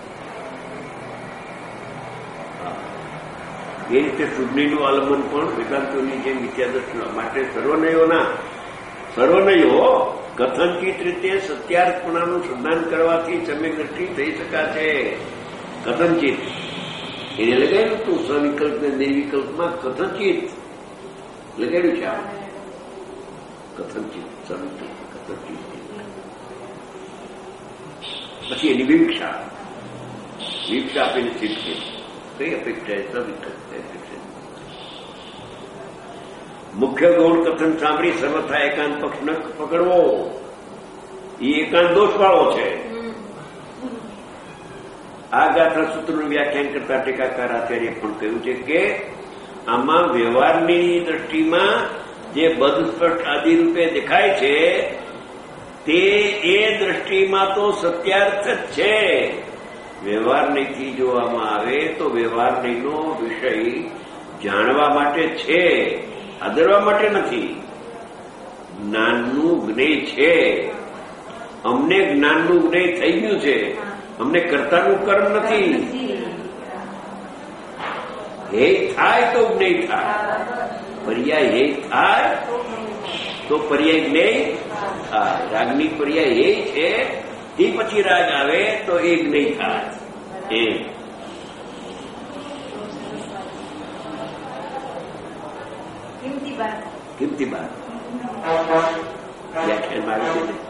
એ રીતે શુદ્ધિનું આલંબન પણ વેદાંતોની જેમ વિદ્યાદર્શન માટે સર્વનયોના સર્વનયો કથનચિત રીતે સત્યાર્થપણાનું સંધાન કરવાથી સમ્યક દ્રષ્ટિ થઈ શકાશે. કથનચિત એને લગાડ્યું તું સવિકલ્પ ને નિર્વિકલ્પમાં કથનચિત લગાડ્યું છે. કથનચિત સવિકલ્પ કથનચિત પછી એની વિવક્ષા વિવક્ષા આપીને શીખશે કઈ અપેક્ષા સવિકલ્પ અપેક્ષા. મુખ્ય ગૌણ કથન સાંભળી સર્વથા એકાંત પક્ષ ન પકડવો એ એકાંત દોષવાળો છે. આ ગાથા સૂત્રનું વ્યાખ્યાન કરતા ટીકાકાર આચાર્ય પણ કહ્યું છે કે આમાં વ્યવહારની દ્રષ્ટિમાં જે બદસ્પષ્ટ આદિ રૂપે દેખાય છે તે એ દ્રષ્ટિમાં તો સત્યાર્થ જ છે. વ્યવહારનીથી જોવામાં આવે તો વ્યવહારનીનો વિષય જાણવા માટે છે, આદરવા માટે નથી. જ્ઞાનનું જ્ઞેય છે. અમને જ્ઞાનનું જ્ઞેય થઈ ગયું છે, અમને કર્તાનું કર્મ નથી. હે થાય તો જ્ઞેય થાય, પર્યાય હે થાય તો પર્યાય જ્ઞેય થાય. રાગની પર્યાય હે છે તે પછી રાગ આવે તો એ જ્ઞેય થાય. એ કિંમતી બાત કિંમતી બાત વ્યાખ્યાનમાં આવે છે.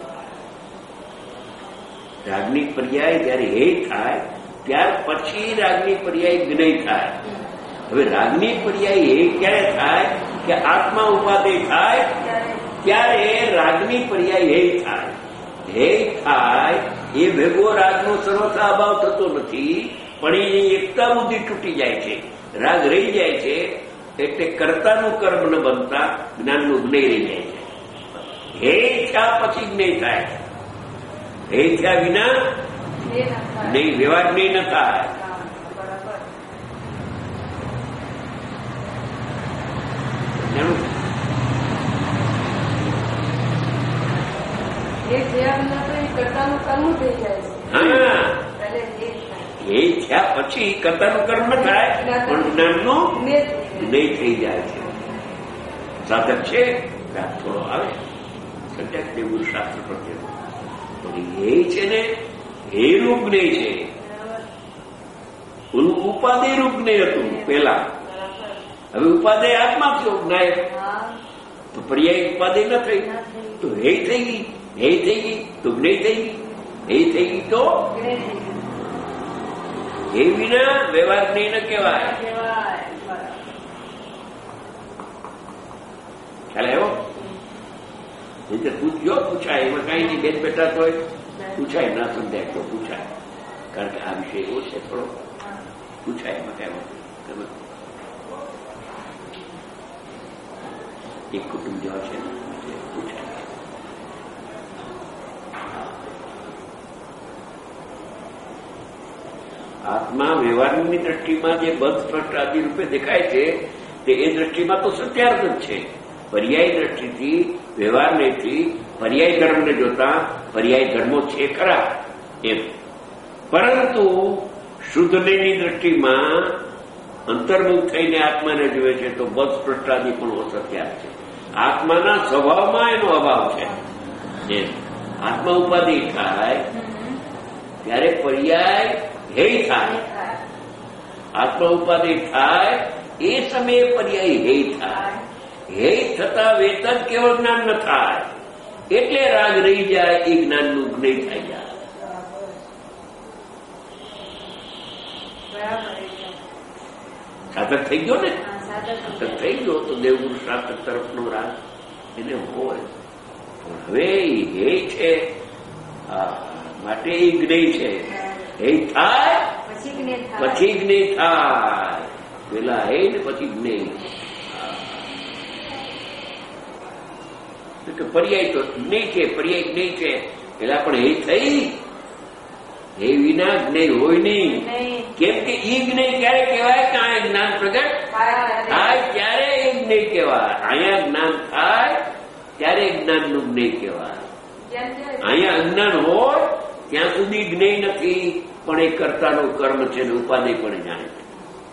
રાગની પર્યાય જયારે હે થાય ત્યાર પછી રાગની પર્યાય જ્ઞેય થાય. હવે રાગની પર્યાય હે ક્યારે થાય કે આત્મા ઉપાદેય થાય ત્યારે રાગની પર્યાય હે થાય. હે થાય એ ભેગો રાગનો સર્વથા અભાવ થતો નથી, પણ એની એકતા બુદ્ધિ તૂટી જાય છે, રાગ રહી જાય છે. એટલે કર્તાનું કર્મ ન બનતા જ્ઞાનનું જ્ઞેય રહી જાય છે. હે થયા પછી જ્ઞેય થાય. હે થયા વિના નહીં વ્યવહાર નહીં ન થાય. હા એ થયા પછી કર્તાનું કર્મ ન થાય પણ જ્ઞાનનું જ્ઞેય થઈ જાય છે. સાધક છે રાગ થોડો આવે સંત્યાગ દેવું શાસ્ત્ર પ્રત્યે એ છે ને એ રૂપ જ્ઞેય છે. ઓલું ઉપાદેય રૂપ જ્ઞેય હતું પેલા, હવે ઉપાદેય આત્મા થયો જ્ઞાય તો પર્યાય ઉપાદેય ન થઈ તો હે થઈ ગઈ. હે થઈ ગઈ તો જ્ઞેય થઈ ગઈ. હે થઈ ગઈ તો એ વિના વ્યવહાર નહીં ન કહેવાય. ખ્યાલ આવ્યો? એટલે પૂછજો પૂછાય એમાં કઈ નહીં. બેન બેઠા તો પૂછાય, ના સમજાય તો પૂછાય, કારણ કે આ વિષય એવો છે થોડો પૂછાય. એમાં કઈ એક કુટુંબ જેવા છે પૂછાય. આત્મા વ્યવહારની દ્રષ્ટિમાં જે બધ સ્પષ્ટ આદિ રૂપે દેખાય છે તે એ દ્રષ્ટિમાં તો સત્યાર્થ જ છે. પર્યાય દ્રષ્ટિથી વ્યવહાર નહીંથી પર્યાય ધર્મને જોતા પર્યાય ધર્મો છે ખરા એમ, પરંતુ શુદ્ધની દ્રષ્ટિમાં અંતર્મુખ થઈને આત્માને જુએ છે તો બધ સ્પષ્ટાદી પણ અસત્યાર છે. આત્માના સ્વભાવમાં એનો અભાવ છે. આત્મા ઉપાધિ થાય ત્યારે પર્યાય હેય થાય. આત્મા ઉપાધિ થાય એ સમયે પર્યાય હેય થાય. હેય થતા વેત જ કેવળ જ્ઞાન ન થાય. એટલે રાગ રહી જાય એ જ્ઞાનનું જ્ઞેય થઈ જાય. સાધક થઈ ગયો ને, સાધક થઈ ગયો તો દેવગુરુ શાસ્ત્ર તરફનો રાગ એને હોય. પણ હવે એ છે માટે એ જ્ઞેય છે. એ થાય પછી જ્ઞેય થાય. પેલા હે ને પછી જ્ઞેય. પર્યાય તો જ્ઞેય છે, પર્યાય જ્ઞેય છે. પેલા પણ એ થઈ એ વિના જ્ઞેય હોય નહીં. કેમ કે ઈ જ્ઞેય ક્યારે કહેવાય કે અહીંયા જ્ઞાન પ્રગટ થાય ત્યારે એ જ્ઞેય કહેવાય. અહીંયા જ્ઞાન થાય ત્યારે જ્ઞાનનું જ્ઞેય કહેવાય. અહીંયા અજ્ઞાન હોય ત્યાં સુધી જ્ઞેય નથી, પણ એ કર્તાનો કર્મ છે ને ઉપાધિ પણ જાણે છે.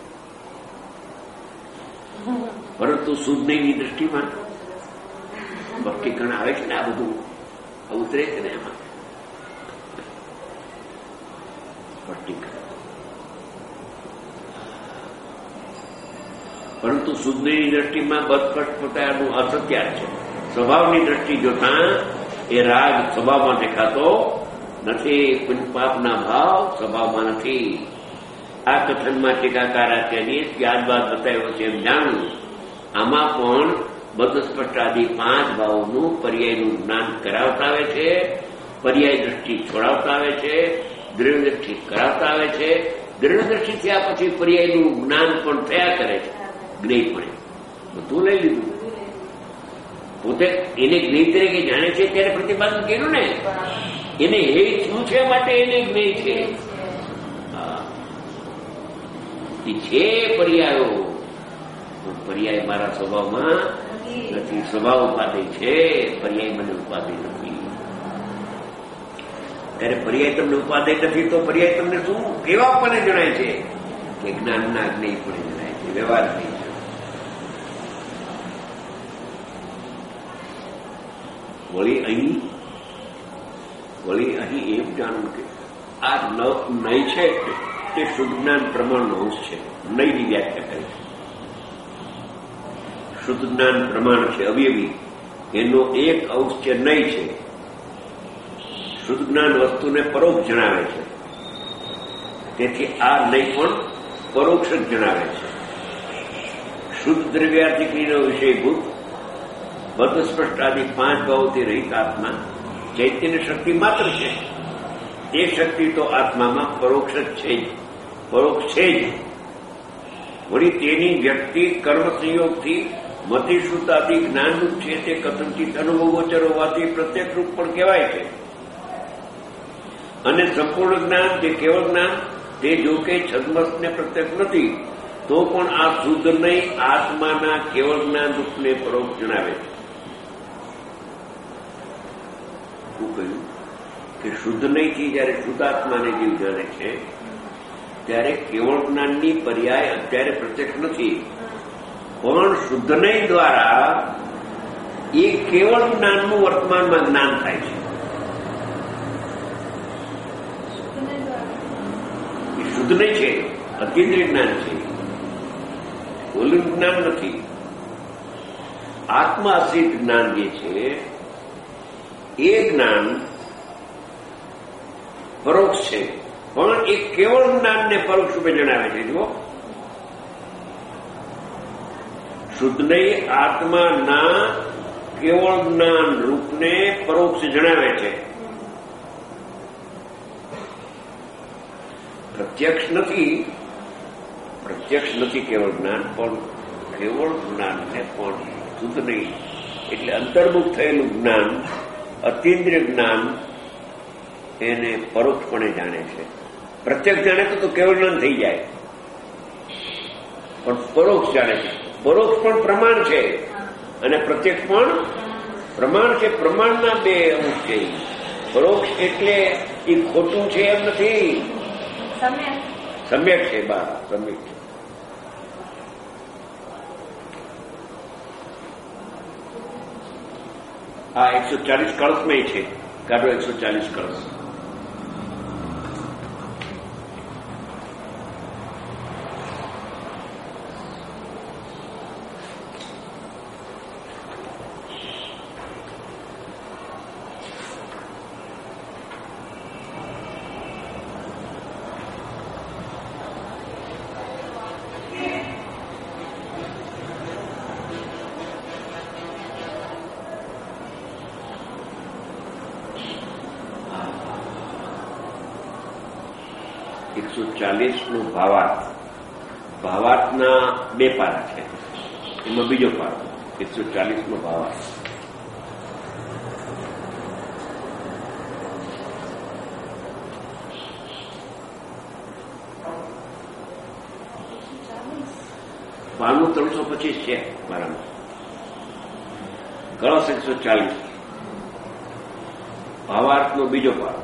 પરંતુ શુદ્ધની દ્રષ્ટિમાં ભક્તિકરણ આવે છે ને, આ બધું ઉતરે છે ને એમાં પરંતુ શુદ્ધની દ્રષ્ટિમાં બદપટપટાનું અસત્યાર છે. સ્વભાવની દ્રષ્ટિ જોતા એ રાગ સ્વભાવમાં દેખાતો નથી. પાપના ભાવ સ્વભાવમાં નથી. આ કથનમાં ટીકાકારાચાર્યે ત્યારબાદ બતાવ્યો છે એમ જાણવું. આમાં પણ બદસ્પષ્ટાદી પાંચ ભાવોનું પર્યાયનું જ્ઞાન કરાવતા આવે છે, પર્યાય દ્રષ્ટિ છોડાવતા આવે છે, દ્રઢ દ્રષ્ટિ કરાવતા આવે છે. દ્રઢ દ્રષ્ટિ થયા પછી પર્યાયનું જ્ઞાન પણ થયા કરે છે. જ્ઞેય પણ બધું લઈ લીધું. પોતે એને જ્ઞેય તરીકે જાણે છે ત્યારે પ્રતિપાદન કર્યું ને. એને હે શું છે માટે એને જ્ઞેય છે. છે પર્યાયો, પર્યાય મારા સ્વભાવમાં નથી. સ્વભાવ ઉપાધિ છે, પર્યાય મને ઉપાધિ નથી. ત્યારે પર્યાય તમને ઉપાધિ નથી તો પર્યાય તમને શું કેવા પણ જણાય છે કે જ્ઞાનના જ્ઞેય પણ જણાય છે, વ્યવહાર નહીં છે. વળી અહીં વળી અહીં એમ જાણવું કે આ નય છે તે શુદ્ધ જ્ઞાન પ્રમાણનો અંશ છે. નયની વ્યાખ્યા કરી છે. શુદ્ધ જ્ઞાન પ્રમાણ છે અવયવી, એનો એક અંશ છે નય છે. શુદ્ધ જ્ઞાન વસ્તુને પરોક્ષ જણાવે છે. તેથી આ નય પણ પરોક્ષ જ જણાવે છે. શુદ્ધ દ્રવ્યાર્થિકીનો વિષયભૂત બદસ્પષ્ટ આદિ પાંચ ભાવોથી રહિત આત્મા ચૈતન્ય શક્તિ માત્ર છે. તે શક્તિ તો આત્મામાં પરોક્ષ જ છે જ પરોક્ષ છે જ. વળી તેની વ્યક્તિ કર્મ સંયોગથી મતિશ્રુતાદિ જ્ઞાનરૂપ છે તે કથનચિત અનુભવોચર હોવાથી પ્રત્યક્ષ રૂપ પણ કહેવાય છે. અને સંપૂર્ણ જ્ઞાન જે કેવળ જ્ઞાન તે જો કે છદ્મસને પ્રત્યક્ષ નથી તો પણ આ શુદ્ધ નહીં આત્માના કેવળ જ્ઞાન રૂપને પરોક્ષ જણાવે છે. શું કહ્યું કે શુદ્ધ નહીંથી જયારે શુદ્ધાત્માને જીવ જાણે છે ત્યારે કેવળ જ્ઞાનની પર્યાય અત્યારે પ્રત્યક્ષ નથી, પણ શુદ્ધ નહીં દ્વારા એ કેવળ જ્ઞાનનું વર્તમાનમાં જ્ઞાન થાય છે. એ શુદ્ધ નહીં છે, અતિન્દ્રિય જ્ઞાન છે, ઓલું જ્ઞાન નથી. આત્માશ્રિત જ્ઞાન જે છે એ જ્ઞાન પરોક્ષ છે, પણ એ કેવળ જ્ઞાનને પરોક્ષ રૂપે જણાવે છે. જુઓ, શુદ્ધ નહીં આત્માના કેવળ જ્ઞાન રૂપને પરોક્ષ જણાવે છે. પ્રત્યક્ષ નથી, પ્રત્યક્ષ નથી કેવળ જ્ઞાન, પણ કેવળ જ્ઞાનને પણ શુદ્ધ નહીં એટલે અંતર્મુખ થયેલું જ્ઞાન, અતિન્દ્રિય જ્ઞાન એને પરોક્ષપણે જાણે છે. પ્રત્યક્ષ જાણે તો કેવળ જ્ઞાન થઈ જાય, પણ પરોક્ષ જાણે છે. પરોક્ષ પણ પ્રમાણ છે અને પ્રત્યક્ષ પણ પ્રમાણ છે. પ્રમાણના બે અમુક છે. પરોક્ષ એટલે એ ખોટું છે એમ નથી, સમ્યક છે. બા સમ્યક છે. આ એકસો ચાલીસ કળશમાં છે. કાઢો એકસો ચાલીસ કળશ. એકસો ચાલીસ નો ભાવાર્થ. ભાવાર્થના બે પારા છે, એમાં બીજો પારો એકસો ચાલીસ નો ભાવાર્થ. પાનું ત્રણસો પચીસ છે મારામાં. કળશ એકસો ચાલીસ, ભાવાર્થનો બીજો પારો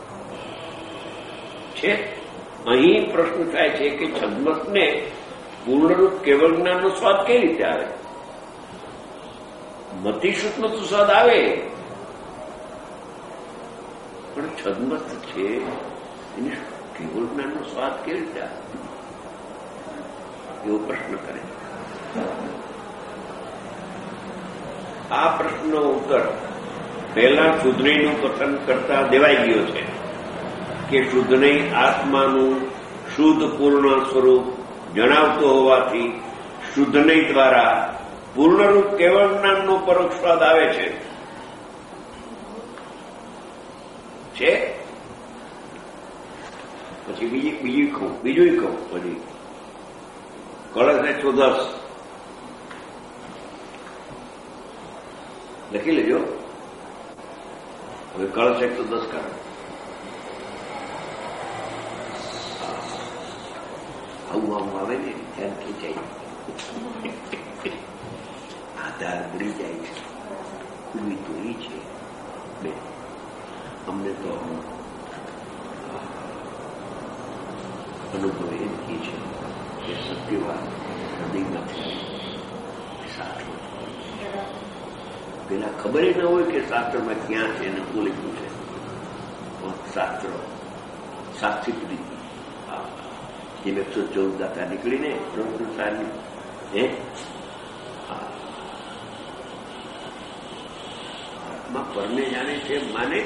છે. અહીં પ્રશ્ન થાય છે કે છદ્મસને પૂર્ણરૂપ કેવળ જ્ઞાનનો સ્વાદ કઈ રીતે આવે? મતિશુદ્ધનો તો સ્વાદ આવે, પણ છદ્મસ છે એને કેવળ જ્ઞાનનો સ્વાદ કેવી રીતે આવે? એવો પ્રશ્ન કરે. આ પ્રશ્નનો ઉત્તર પહેલા શુદ્ધનયનું કથન કરતા દેવાઈ ગયો છે કે શુદ્ધનય આત્માનું શુદ્ધ પૂર્ણ સ્વરૂપ જણાવતો હોવાથી શુદ્ધનય દ્વારા પૂર્ણરૂપ કેવળ જ્ઞાનનો પરોક્ષ સ્વાદ આવે છે. છે પછી બીજી બીજી કહું બીજું કહું પછી કળશ એકસો દસ લખી લેજો. હવે કળશ એકસો દસ કાઢો. આવું આવું આવે ને ધ્યાન ખેંચાય, આધાર ઉડી જાય છે. ખુલ્લી તો એ છે બે અમને તો અનુભવ એમ કે છે કે સત્યવાદ હૃદયમાંથી શાસ્ત્રો પેલા ખબર ન હોય કે શાસ્ત્રમાં ક્યાં છે અને શું લખ્યું છે. શાસ્ત્રો સાક્ષી પડી જેમ એકસો ચૌદ દાતા નીકળીને સંસારની હે આત્મા પરને જાણે છે માને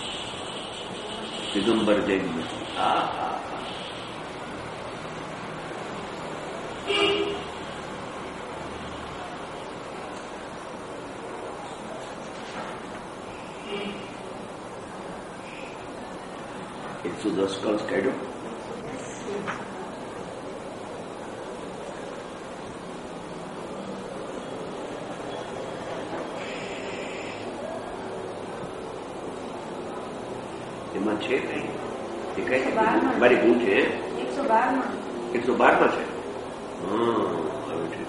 દિગંબર જૈન હા હા એકસો દસ કળશ કાઢ્યો. એમાં છે કઈ એ કઈ મારી ભૂલ છે. એકસો બાર માં એકસો બાર માં છે. હા હવે છે.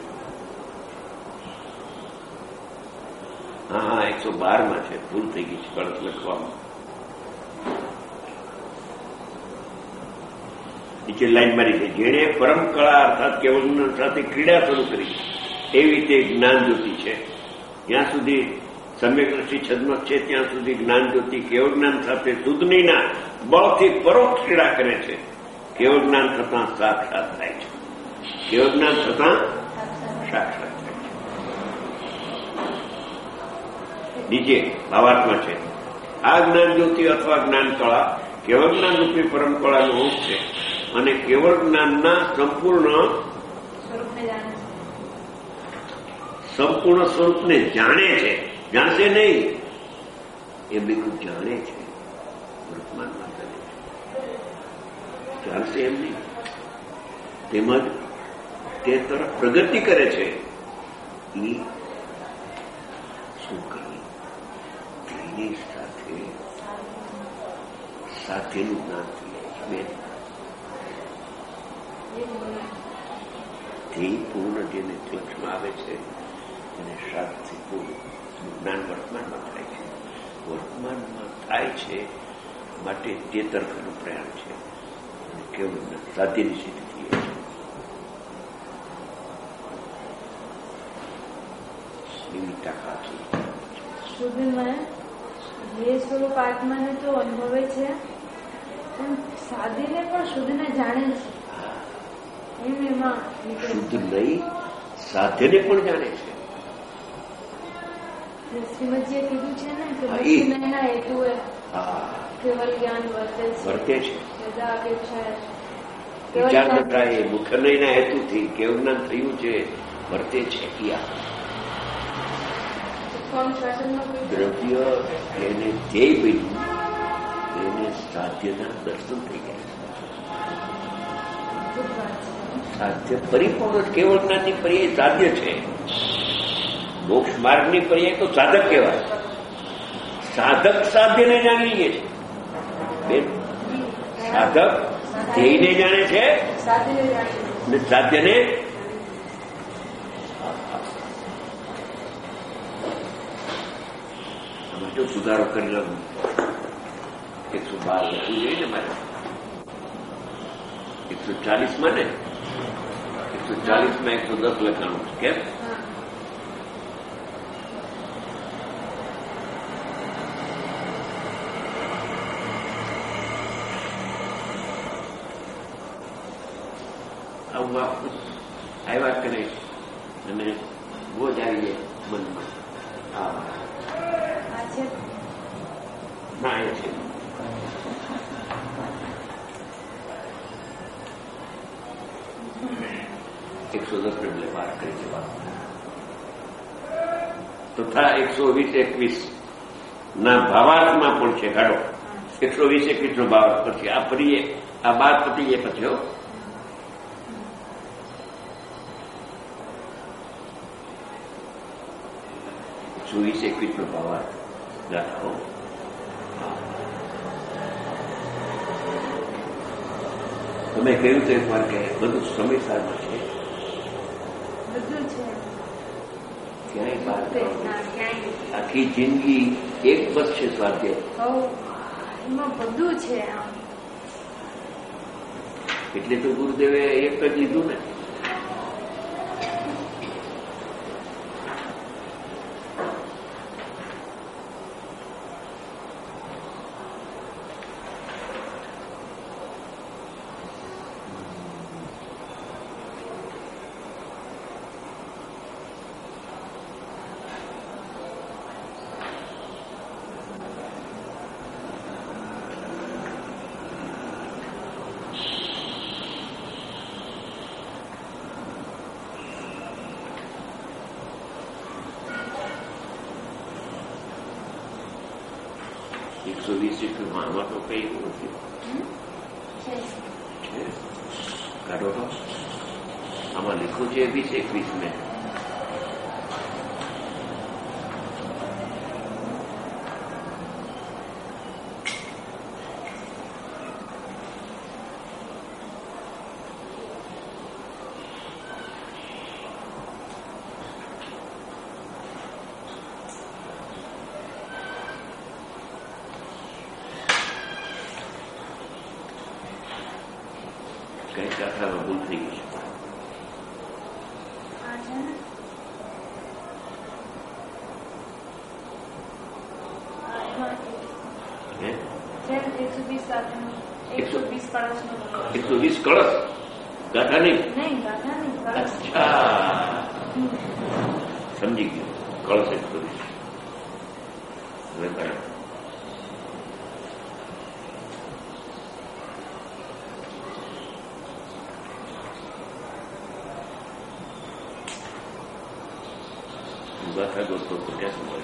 હા હા એકસો બાર માં છે. ભૂલ થઈ ગઈ છે કળશ લખવામાં. નીચે લાઈન મારી છે. જેણે પરમ કળા અર્થાત કેવળ સાથે ક્રીડા શરૂ કરી એવી રીતે જ્ઞાન જ્યોતિ છે. જ્યાં સુધી સમ્યક દ્રષ્ટિ છદ્મસ છે ત્યાં સુધી જ્ઞાન જ્યોતિ કેવળ જ્ઞાન સાથે શુદ્ધનીના બળથી પરોક્ષ ક્રીડા કરે છે. કેવળ જ્ઞાન થતાં સાક્ષાત થાય છે. કેવળ જ્ઞાન થતાં સાક્ષાત થાય છે. નીચે ભાવાર્થમાં છે આ જ્ઞાન જ્યોતિ અથવા જ્ઞાન કળા કેવળ જ્ઞાન રૂપી પરમ કળાનો અંશ છે અને કેવળ જ્ઞાનના સંપૂર્ણ સંપૂર્ણ સ્વરૂપને જાણે છે. જાણશે નહીં એ બિલકુલ જાણે છે. વર્તમાનમાં જાણે છે. જાણશે એમ નહીં. તેમજ તે તરફ પ્રગતિ કરે છે. એ શું કરીએ તેની સાથે સાથેનું જ્ઞાન બે તે પૂર્ણ જેને લક્ષ્યમાં આવે છે અને શાંતિ પૂર્ણ જ્ઞાન વર્તમાનમાં થાય છે. વર્તમાનમાં થાય છે માટે તે તરફનું પ્રયાણ છે. કેવું સાધ્યની સિદ્ધિ થઈ છે. એવી તાકાત શુદ્ધમાં જે સ્વરૂપ આત્માને તો અનુભવે છે એમ સાધીને પણ શુદ્ધને જાણે છે એમ એમાં શુદ્ધ નહીં સાધ્યને પણ જાણે છે. શ્રીમદજીએ કીધું છે ને કે મુક્તિના હેતુએ કેવલ જ્ઞાન વર્તે છે વર્તે છે યદા અપેક્ષા વિચાર ન થાય મુખ્ય નહીંના હેતુથી કેવું જ્ઞાન થયું છે વર્તે છે. દ્રવ્ય એને ધ્યેય બન્યું એને સાધ્યના દર્શન થઈ ગયા. સાધ્ય પરિપૂર્ણ કેવળ જ્ઞાનની પર્યાય સાધ્ય છે. મોક્ષ માર્ગની પર્યાય તો સાધક કહેવાય. સાધક સાધ્યને જાણી લે છે. બેન સાધક ધ્યેયને જાણે છે અને સાધ્યને આમાં જો સુધારો કરી લઉં એકસો બાર લખવું જોઈએ ને મારે એકસો ચાલીસ માં ને એકસો ચાલીસ માં એકસો દસ લખાણું છે. કેમ આવ્યા કરે અને બોજ આવી જાય મનમાં. ના એ છે એકસો દસ એટલે વાત કરી છે વાત તથા એકસો વીસ એકવીસ ના ભાવાર્થમાં પણ છે. કાઢો એકસો વીસ એકવીસ નો ભાવાર્થ પછી આ ફરી આ બાર પતી જાય પછી હો એકસો વીસ એકવીસ નો ભાવાર્થ ગાથાઓ તમે કહ્યું તો એક વાર કે બધું સમયસારમાં છે બધું છે ક્યાંય બાદ આખી જિંદગી એક બસ છે સ્વાધ્યાય એમાં બધું છે. એટલે તો ગુરુદેવે એક જ લીધું ને. એકસો વીસ એકમાં આમાં તો કઈ નથી કાઢો તો આમાં લીખું છે વીસ એકવીસ ને કઈ કથામાં ભૂલ થઈ ગઈ છે એકસો વીસ કળશ ગાથા નહીં અચ્છા સમજી ગયું કળશ એકસો વીસ હવે બરાબર ગાથા દોસ્તો તો ક્યાં મળે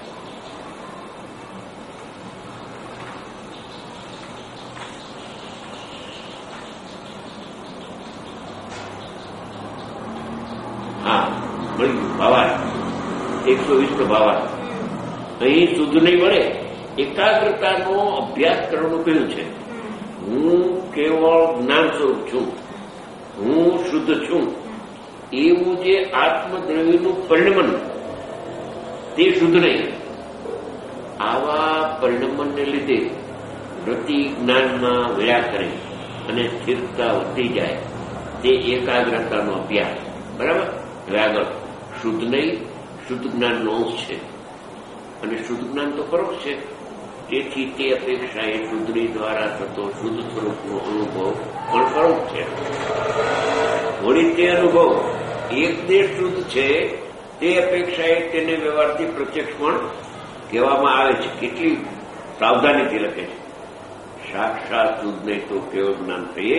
હા મળી ગયું ભાવાર્થ એકસો વીસ નો ભાવાર્થ અહીં શુદ્ધ નહીં મળે એકાગ્રતાનો અભ્યાસ કરવાનું કહ્યું છે. હું કેવળ જ્ઞાન સ્વરૂપ છું હું શુદ્ધ છું એવું જે આત્મદ્રવ્યનું પરિણમન તે શુદ્ધ નહીં. આવા પરિણમનને લીધે વૃત્તિ જ્ઞાનમાં વળ્યા કરે અને સ્થિરતા વધતી જાય તે એકાગ્રતાનો અભ્યાસ. બરાબર. હવે આગળ શુદ્ધ નહીં શુદ્ધ જ્ઞાનનો અંશ છે. અને શુદ્ધ જ્ઞાન તો પરોક્ષ છે. તેથી તે અપેક્ષાએ શુદ્ધની દ્વારા થતો શુદ્ધ સ્વરૂપનો અનુભવ પણ પરોક્ષ છે. વળી તે અનુભવ એક દેશ શુદ્ધ છે તે અપેક્ષાએ તેને વ્યવહારથી પ્રત્યક્ષ પણ કહેવામાં આવે છે. કેટલી સાવધાનીથી લખે છે. સાક્ષાત શુદ્ધ નહીં તો કેવળ જ્ઞાન થઈએ.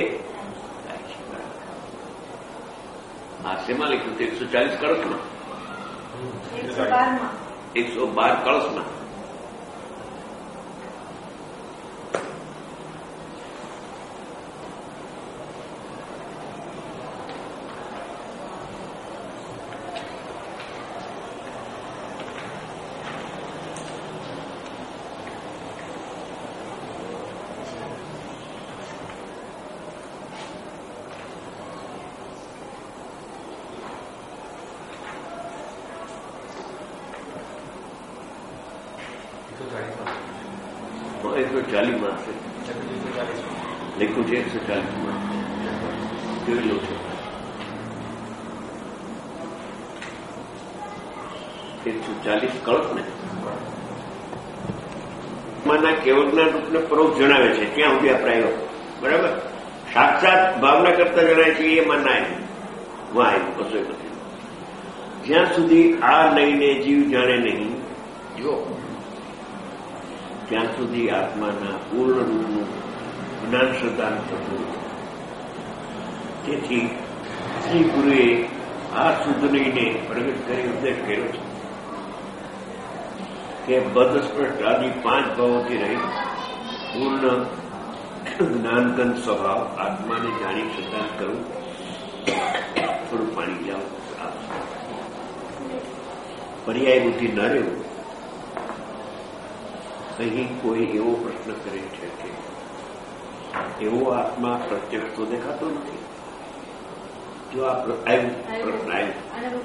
આ શેમાં લખ્યું હતું? એકસો ચાલીસ કળશમાં, એકસો બાર કળશમાં. એકસો ચાલીસમાં હશે લખ્યું છે. એકસો ચાલીસમાં જોયેલું છે. એકસો ચાલીસ કળશ ને માના કેવળના રૂપને પરોક્ષ જણાવે છે. ત્યાં સુધી આપણે આવ્યો. બરાબર. સાક્ષાત ભાવના કરતા જણાય છે એમાં ના આવ્યું. વાહ આવ્યું કશો નથી. જ્યાં સુધી આ લઈને જીવ જાણે નહીં જો ત્યાં સુધી આત્માના પૂર્ણ રૂપનું જ્ઞાન સદાન થતું. તેથી શ્રી ગુરુએ આ શુદ્ધનીને પ્રગટ કરી ઉપદેશ કર્યો છે કે બદસ્પષ્ટ આદિ પાંચ ભાવોથી રહી પૂર્ણ જ્ઞાનગન સ્વભાવ આત્માને જાણી સદાન કરવું. થોડું પાણી જાઓ. પર્યાય બુદ્ધિ ન રહેવું. અહીં કોઈ એવો પ્રશ્ન કરે છે કે એવો આત્મા પ્રત્યક્ષ તો દેખાતો નથી. જો આ પ્રશ્ન આવ્યો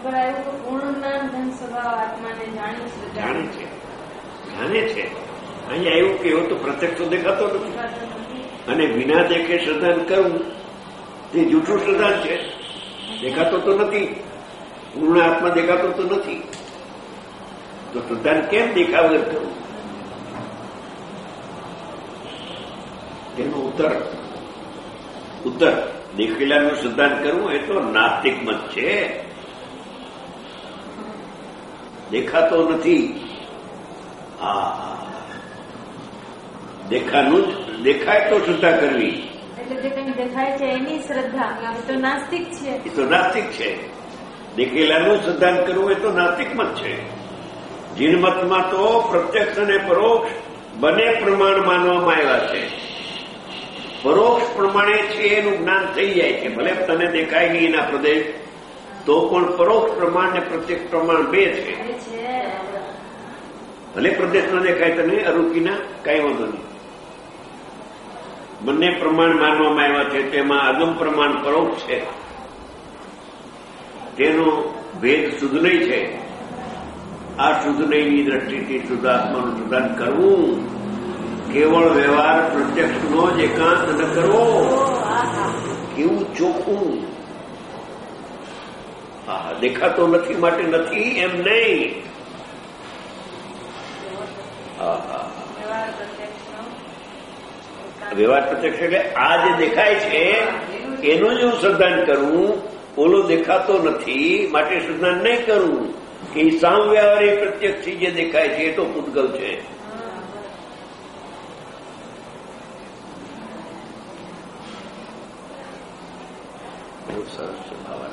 જાણે છે જાણે છે અહીંયા એવું કે એવો તો પ્રત્યક્ષ તો દેખાતો નથી. અને વિના દેખે શ્રદ્ધાન કરવું તે જૂઠું શ્રદ્ધાન છે. દેખાતો તો નથી. પૂર્ણ આત્મા દેખાતો તો નથી. તો શ્રદ્ધાન કેમ દેખાવ કરવું? તેનો ઉત્તર ઉત્તર દેખેલાનું સિદ્ધાંત કરવું એ તો નાસ્તિક મત છે. દેખાતો નથી. હા, દેખાનું દેખાય તો શ્રદ્ધા કરવી. એટલે જે કંઈ દેખાય છે એની શ્રદ્ધા એ તો નાસ્તિક છે. એ તો નાસ્તિક છે. દેખેલાનું સિદ્ધાંત કરવું એ તો નાસ્તિક મત છે. જીન મતમાં તો પ્રત્યક્ષ અને પરોક્ષ બંને પ્રમાણ માનવામાં આવ્યા છે. પરોક્ષ પ્રમાણે છે એનું જ્ઞાન થઈ જાય છે. ભલે તને દેખાય નહીં એના પ્રદેશ તો પણ પરોક્ષ પ્રમાણ ને પ્રત્યક્ષ પ્રમાણ બે છે. ભલે પ્રદેશ ન દેખાય તને અરૂપીના કઈ વાંધો નહીં. બંને પ્રમાણ માનવામાં આવ્યા છે. તેમાં અગમ પ્રમાણ પરોક્ષ છે. તેનો ભેદ શુદ્ધ નહીં છે. આ શુદ્ધ નહીંની દ્રષ્ટિથી શુદ્ધાત્માનું શુદ્ધાન કરવું. કેવળ વ્યવહાર પ્રત્યક્ષનો જ એકાંત ન કરવો. કેવું ચોખ્ખું. હા, દેખાતો નથી માટે નથી એમ નહીં. વ્યવહાર પ્રત્યક્ષ એટલે આ જે દેખાય છે એનું જ હું શ્રદ્ધાન કરવું. ઓલો દેખાતો નથી માટે શ્રદ્ધાન નહીં કરવું. કે સામ વ્યવહારી પ્રત્યક્ષથી જે દેખાય છે એ તો પૂતગલ છે. બહુ સરસ છે ભાવાર્થ.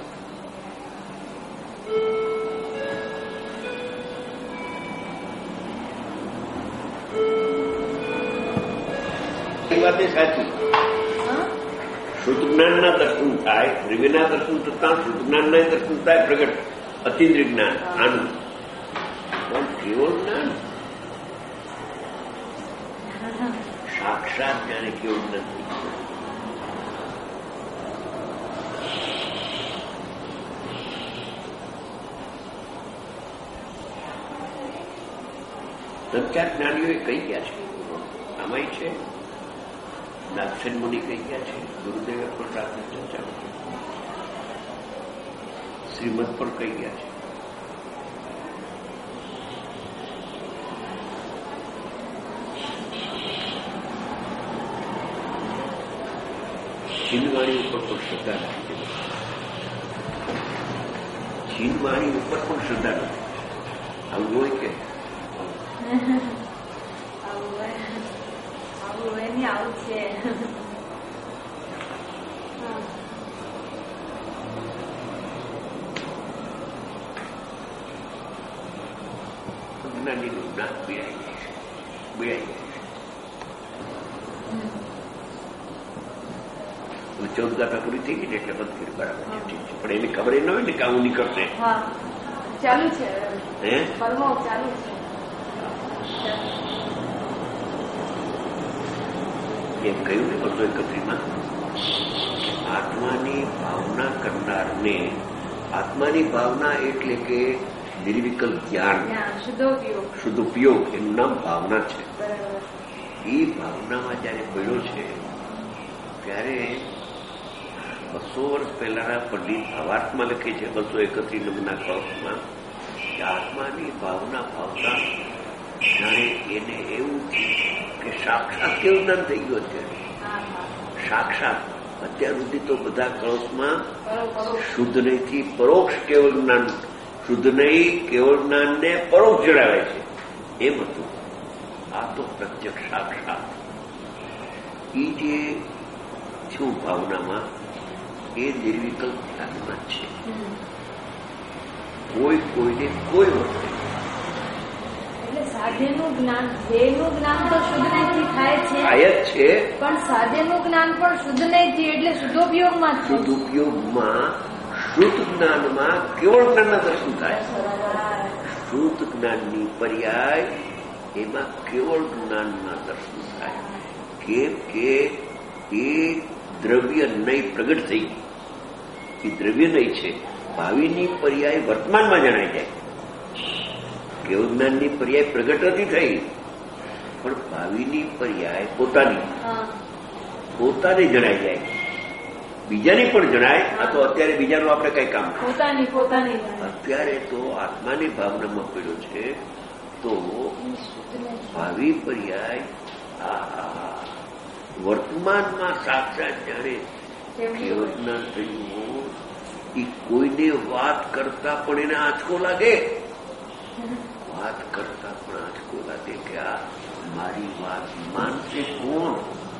એ વાત એ સાચી. શુદ્ધ જ્ઞાનના દર્શન થાય. ત્રિવેના દર્શન થતા શુદ્ધ જ્ઞાનના દર્શન થાય. પ્રગટ અતિન્દ્રિય જ્ઞાન આનંદ. પણ કેવું જ્ઞાન? સાક્ષાત જ્ઞાને કેવું નથી. સંચાર જ્ઞાનીઓએ કહી ગયા છે. આમાંય છે નાગસેન મુનિ કહી ગયા છે. ગુરુદેવે પણ રાત્રે ચર્ચા શ્રીમદ પણ કહી ગયા છે. ચીનવાણી ઉપર પણ શ્રદ્ધા નથી. ચીનવાણી ઉપર પણ શ્રદ્ધા નથી. આવું હોય કે આવું હોય ને આવું છે. જ્ઞાનીનું જ્ઞાન બેરાઈ જાય છે, બેરાઈ જાય છે. ચૌદ ગાથા પૂરી થઈ ગઈ ને એટલે બંધ કર્યું. બરાબર છે, ઠીક છે. પણ એની ખબર એ ન હોય ને કે આવું નીકળશે. ચાલુ છે, હે પરમાવ ચાલુ છે. એમ કહ્યું ને બસો એકત્રીસમાં આત્માની ભાવના કરનારને, આત્માની ભાવના એટલે કે નિર્વિકલ્પ જ્ઞાન, શુદ્ધ ઉપયોગ, એનું નામ ભાવના છે. એ ભાવનામાં જયારે પડ્યો છે ત્યારે બસો વર્ષ પહેલાના પંડિત ભાવાર્થમાં લખે છે, બસો એકત્રીસ નંબરના કૌશમાં, કે આત્માની ભાવના ભાવના જાણે એને એવું કે સાક્ષાત કેવું જ્ઞાન થઈ ગયું. અત્યારે સાક્ષાત અત્યાર સુધી તો બધા કળશમાં શુદ્ધ નહીંથી પરોક્ષ કેવળ જ્ઞાન, શુદ્ધ નહીં કેવળ જ્ઞાનને પરોક્ષ જણાવે છે એમ હતું. આ તો પ્રત્યક્ષ સાક્ષાત. એ જે છું ભાવનામાં એ નિર્વિકલ્પ જ્ઞાનમાં છે. કોઈ કોઈને કોઈ વખતે એટલે સાધ્યનું જ્ઞાન, ધ્યેયનું જ્ઞાન તો શુદ્ધ નહીંથી થાય છે, થાય જ છે, પણ સાધ્યનું જ્ઞાન પણ શુદ્ધ નહીંથી એટલે શુદ્ધોપયોગમાં જ છે. શુદ્ધ ઉપયોગમાં, શુદ્ધ જ્ઞાનમાં કેવળ જ્ઞાનના દર્શન થાય. શુદ્ધ જ્ઞાનની પર્યાય એમાં કેવળ જ્ઞાનના દર્શન થાય. કેમ કે એ દ્રવ્ય નહીં પ્રગટ થઈ ગઈ, એ દ્રવ્ય નહીં છે. ભાવિની પર્યાય વર્તમાનમાં જણાઈ જાય. કેવળ જ્ઞાનની પર્યાય પ્રગટ નથી થઈ, પણ ભાવિની પર્યાય પોતાની પોતાને જણાઈ જાય. બીજાની પણ જણાય. આ તો અત્યારે બીજાનું આપણે કઈ કામ પોતાની પોતાની અત્યારે તો આત્માની ભાવનામાં પડ્યો છે. તો ભાવિ પર્યાય આ વર્તમાનમાં સાક્ષાત જાણે કેવળ જ્ઞાન થયું. એ કોઈને વાત કરતા પણ એને આંચકો લાગે, વાત કરતા પણ આંચકો લાગે કે આ મારી વાત માનશે કોણ?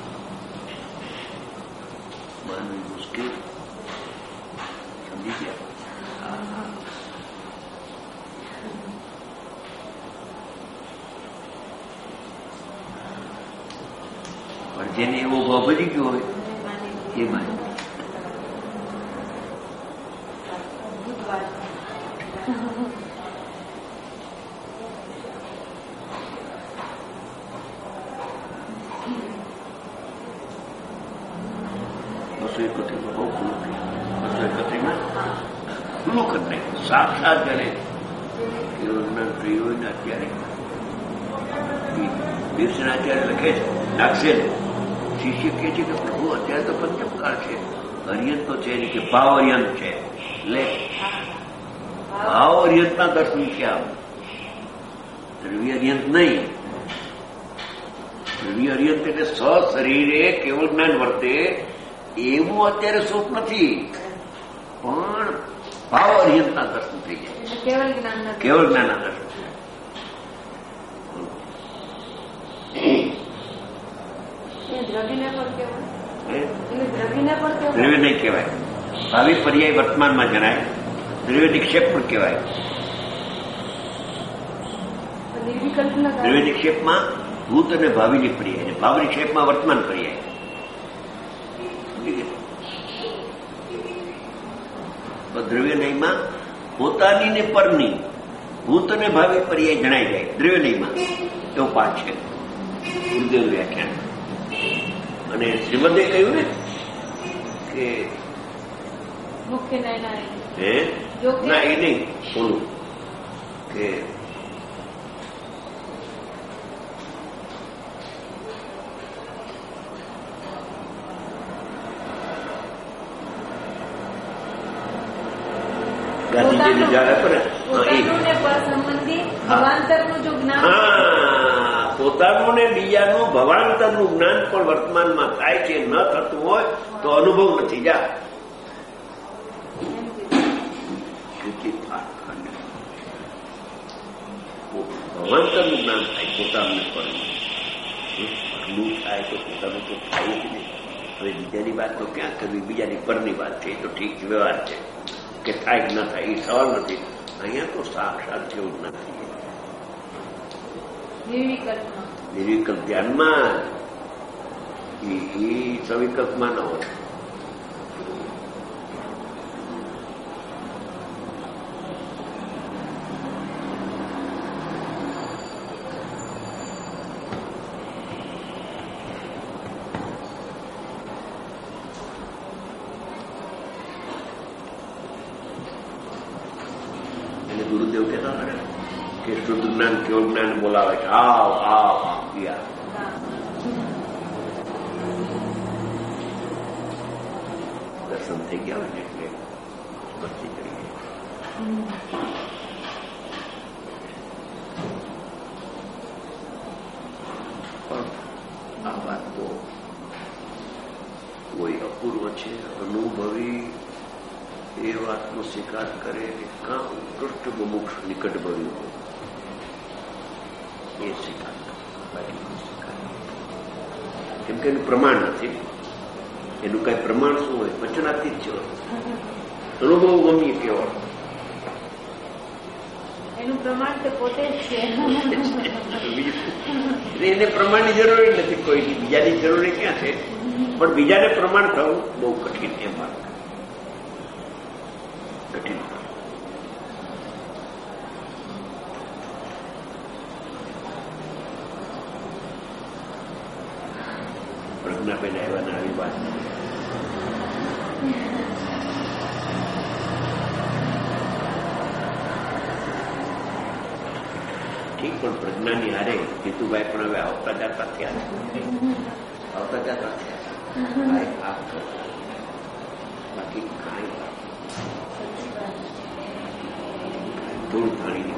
માનવી મુશ્કેલ. સમજી ગયા? પણ જેને એવો ભાવ બની ગયો હોય એ માની. બસો એકત્રીસમાં બહુ ભૂલ થઈ. બસો એકત્રીસમાં ભૂલો કરી નાખી. સાક્ષાત જાણે કેવળ જ્ઞાન થયું હોય ને અત્યારે દિવસના અત્યારે લખે છે, નાખશે ને શિષ્ય કહે છે કે પ્રભુ અત્યારે તો પંચમકાળ છે, અરિયંત તો છે નહીં, કે ભાવ અરિયંત છે. લે ભાવ અરિયંતના દર્શન છે. આમ દ્રવ્ય અરિયંત નહીં. દ્રવ્ય અરિયંત એટલે સશરીરે કેવળ જ્ઞાન વર્તે એવું અત્યારે સુખ નથી, પણ ભાવ અરિયંતના દર્શન થઈ જાય. કેવળ જ્ઞાન, કેવળ જ્ઞાનના દર્શન. દ્રવ્ય નહીં કહેવાય. ભાવિ પર્યાય વર્તમાનમાં જણાય. દ્રવ્ય નિક્ષેપ પણ કહેવાય. દ્રવ્ય નિક્ષેપમાં ભૂત અને ભાવિની પર્યાય, ભાવ નિક્ષેપમાં વર્તમાન પર્યાય. દ્રવ્ય નહીંમાં પોતાની ને પરની, ભૂત અને ભાવિ પર્યાય જણાઈ જાય. દ્રવ્ય નહીંમાં એવો પાઠ છે ગુરુદેવ વ્યાખ્યાન. અને શ્રીમદે કહ્યું ને કે મુખ્ય નયના હે ના એ નહીં, ઓલું કે ગાંધીજીને જાણ આપે ને પોતાનું ને બીજાનું ભવાંતરનું જ્ઞાન પણ વર્તમાનમાં થાય છે. ન થતું હોય તો અનુભવ નથી. જા ભગવાનનું જ્ઞાન થાય, પોતાનું પડે ઘરનું થાય તો પોતાનું તો થાય જ નહીં. હવે બીજાની વાત તો ક્યાં કરવી, બીજાની પરની વાત છે, એ તો ઠીક વ્યવહાર છે કે થાય કે ના થાય એ સવાલ નથી. અહીંયા તો સાક્ષાત જેવું જ નથી. નિર્વિકલ્પ ધ્યાનમાં એ સવિકલ્પમાં ન હોય. ગુરુદેવ કહેતા હતા કે શુદ્ધ જ્ઞાન કેવું જ્ઞાન બોલાવે છે, આવ આવ દર્શન થઈ ગયા હોય ને એટલે ભક્તિ કરી. પણ આ વાત તો કોઈ અપૂર્વ છે, અનુભવી એ વાતનો સ્વીકાર કરે કે કાં ઉત્કૃષ્ટ મુમુક્ષ નિકટ ભર્યું હોય એ સ્વીકાર બાકી સ્વીકાર. કેમ કે એનું પ્રમાણ નથી. એનું કઈ પ્રમાણ શું હોય? વચનાતીત છે. અનુભવ ગમીએ કેવો એનું પ્રમાણ તો પોતે જ છે. એને પ્રમાણની જરૂર નથી કોઈની, બીજાની જરૂરી ક્યાં છે? પણ બીજાને પ્રમાણ થવું બહુ કઠિન. એમાં કઠિન. પ્રજ્ઞાબેન આવ્યા આવી વાત ઠીક, પણ પ્રજ્ઞાની હારે જીતુભાઈ પણ હવે આવતા જતા થયા છે. આવતા જતા થયા બાકી કાંઈ ધૂળ ધાણીની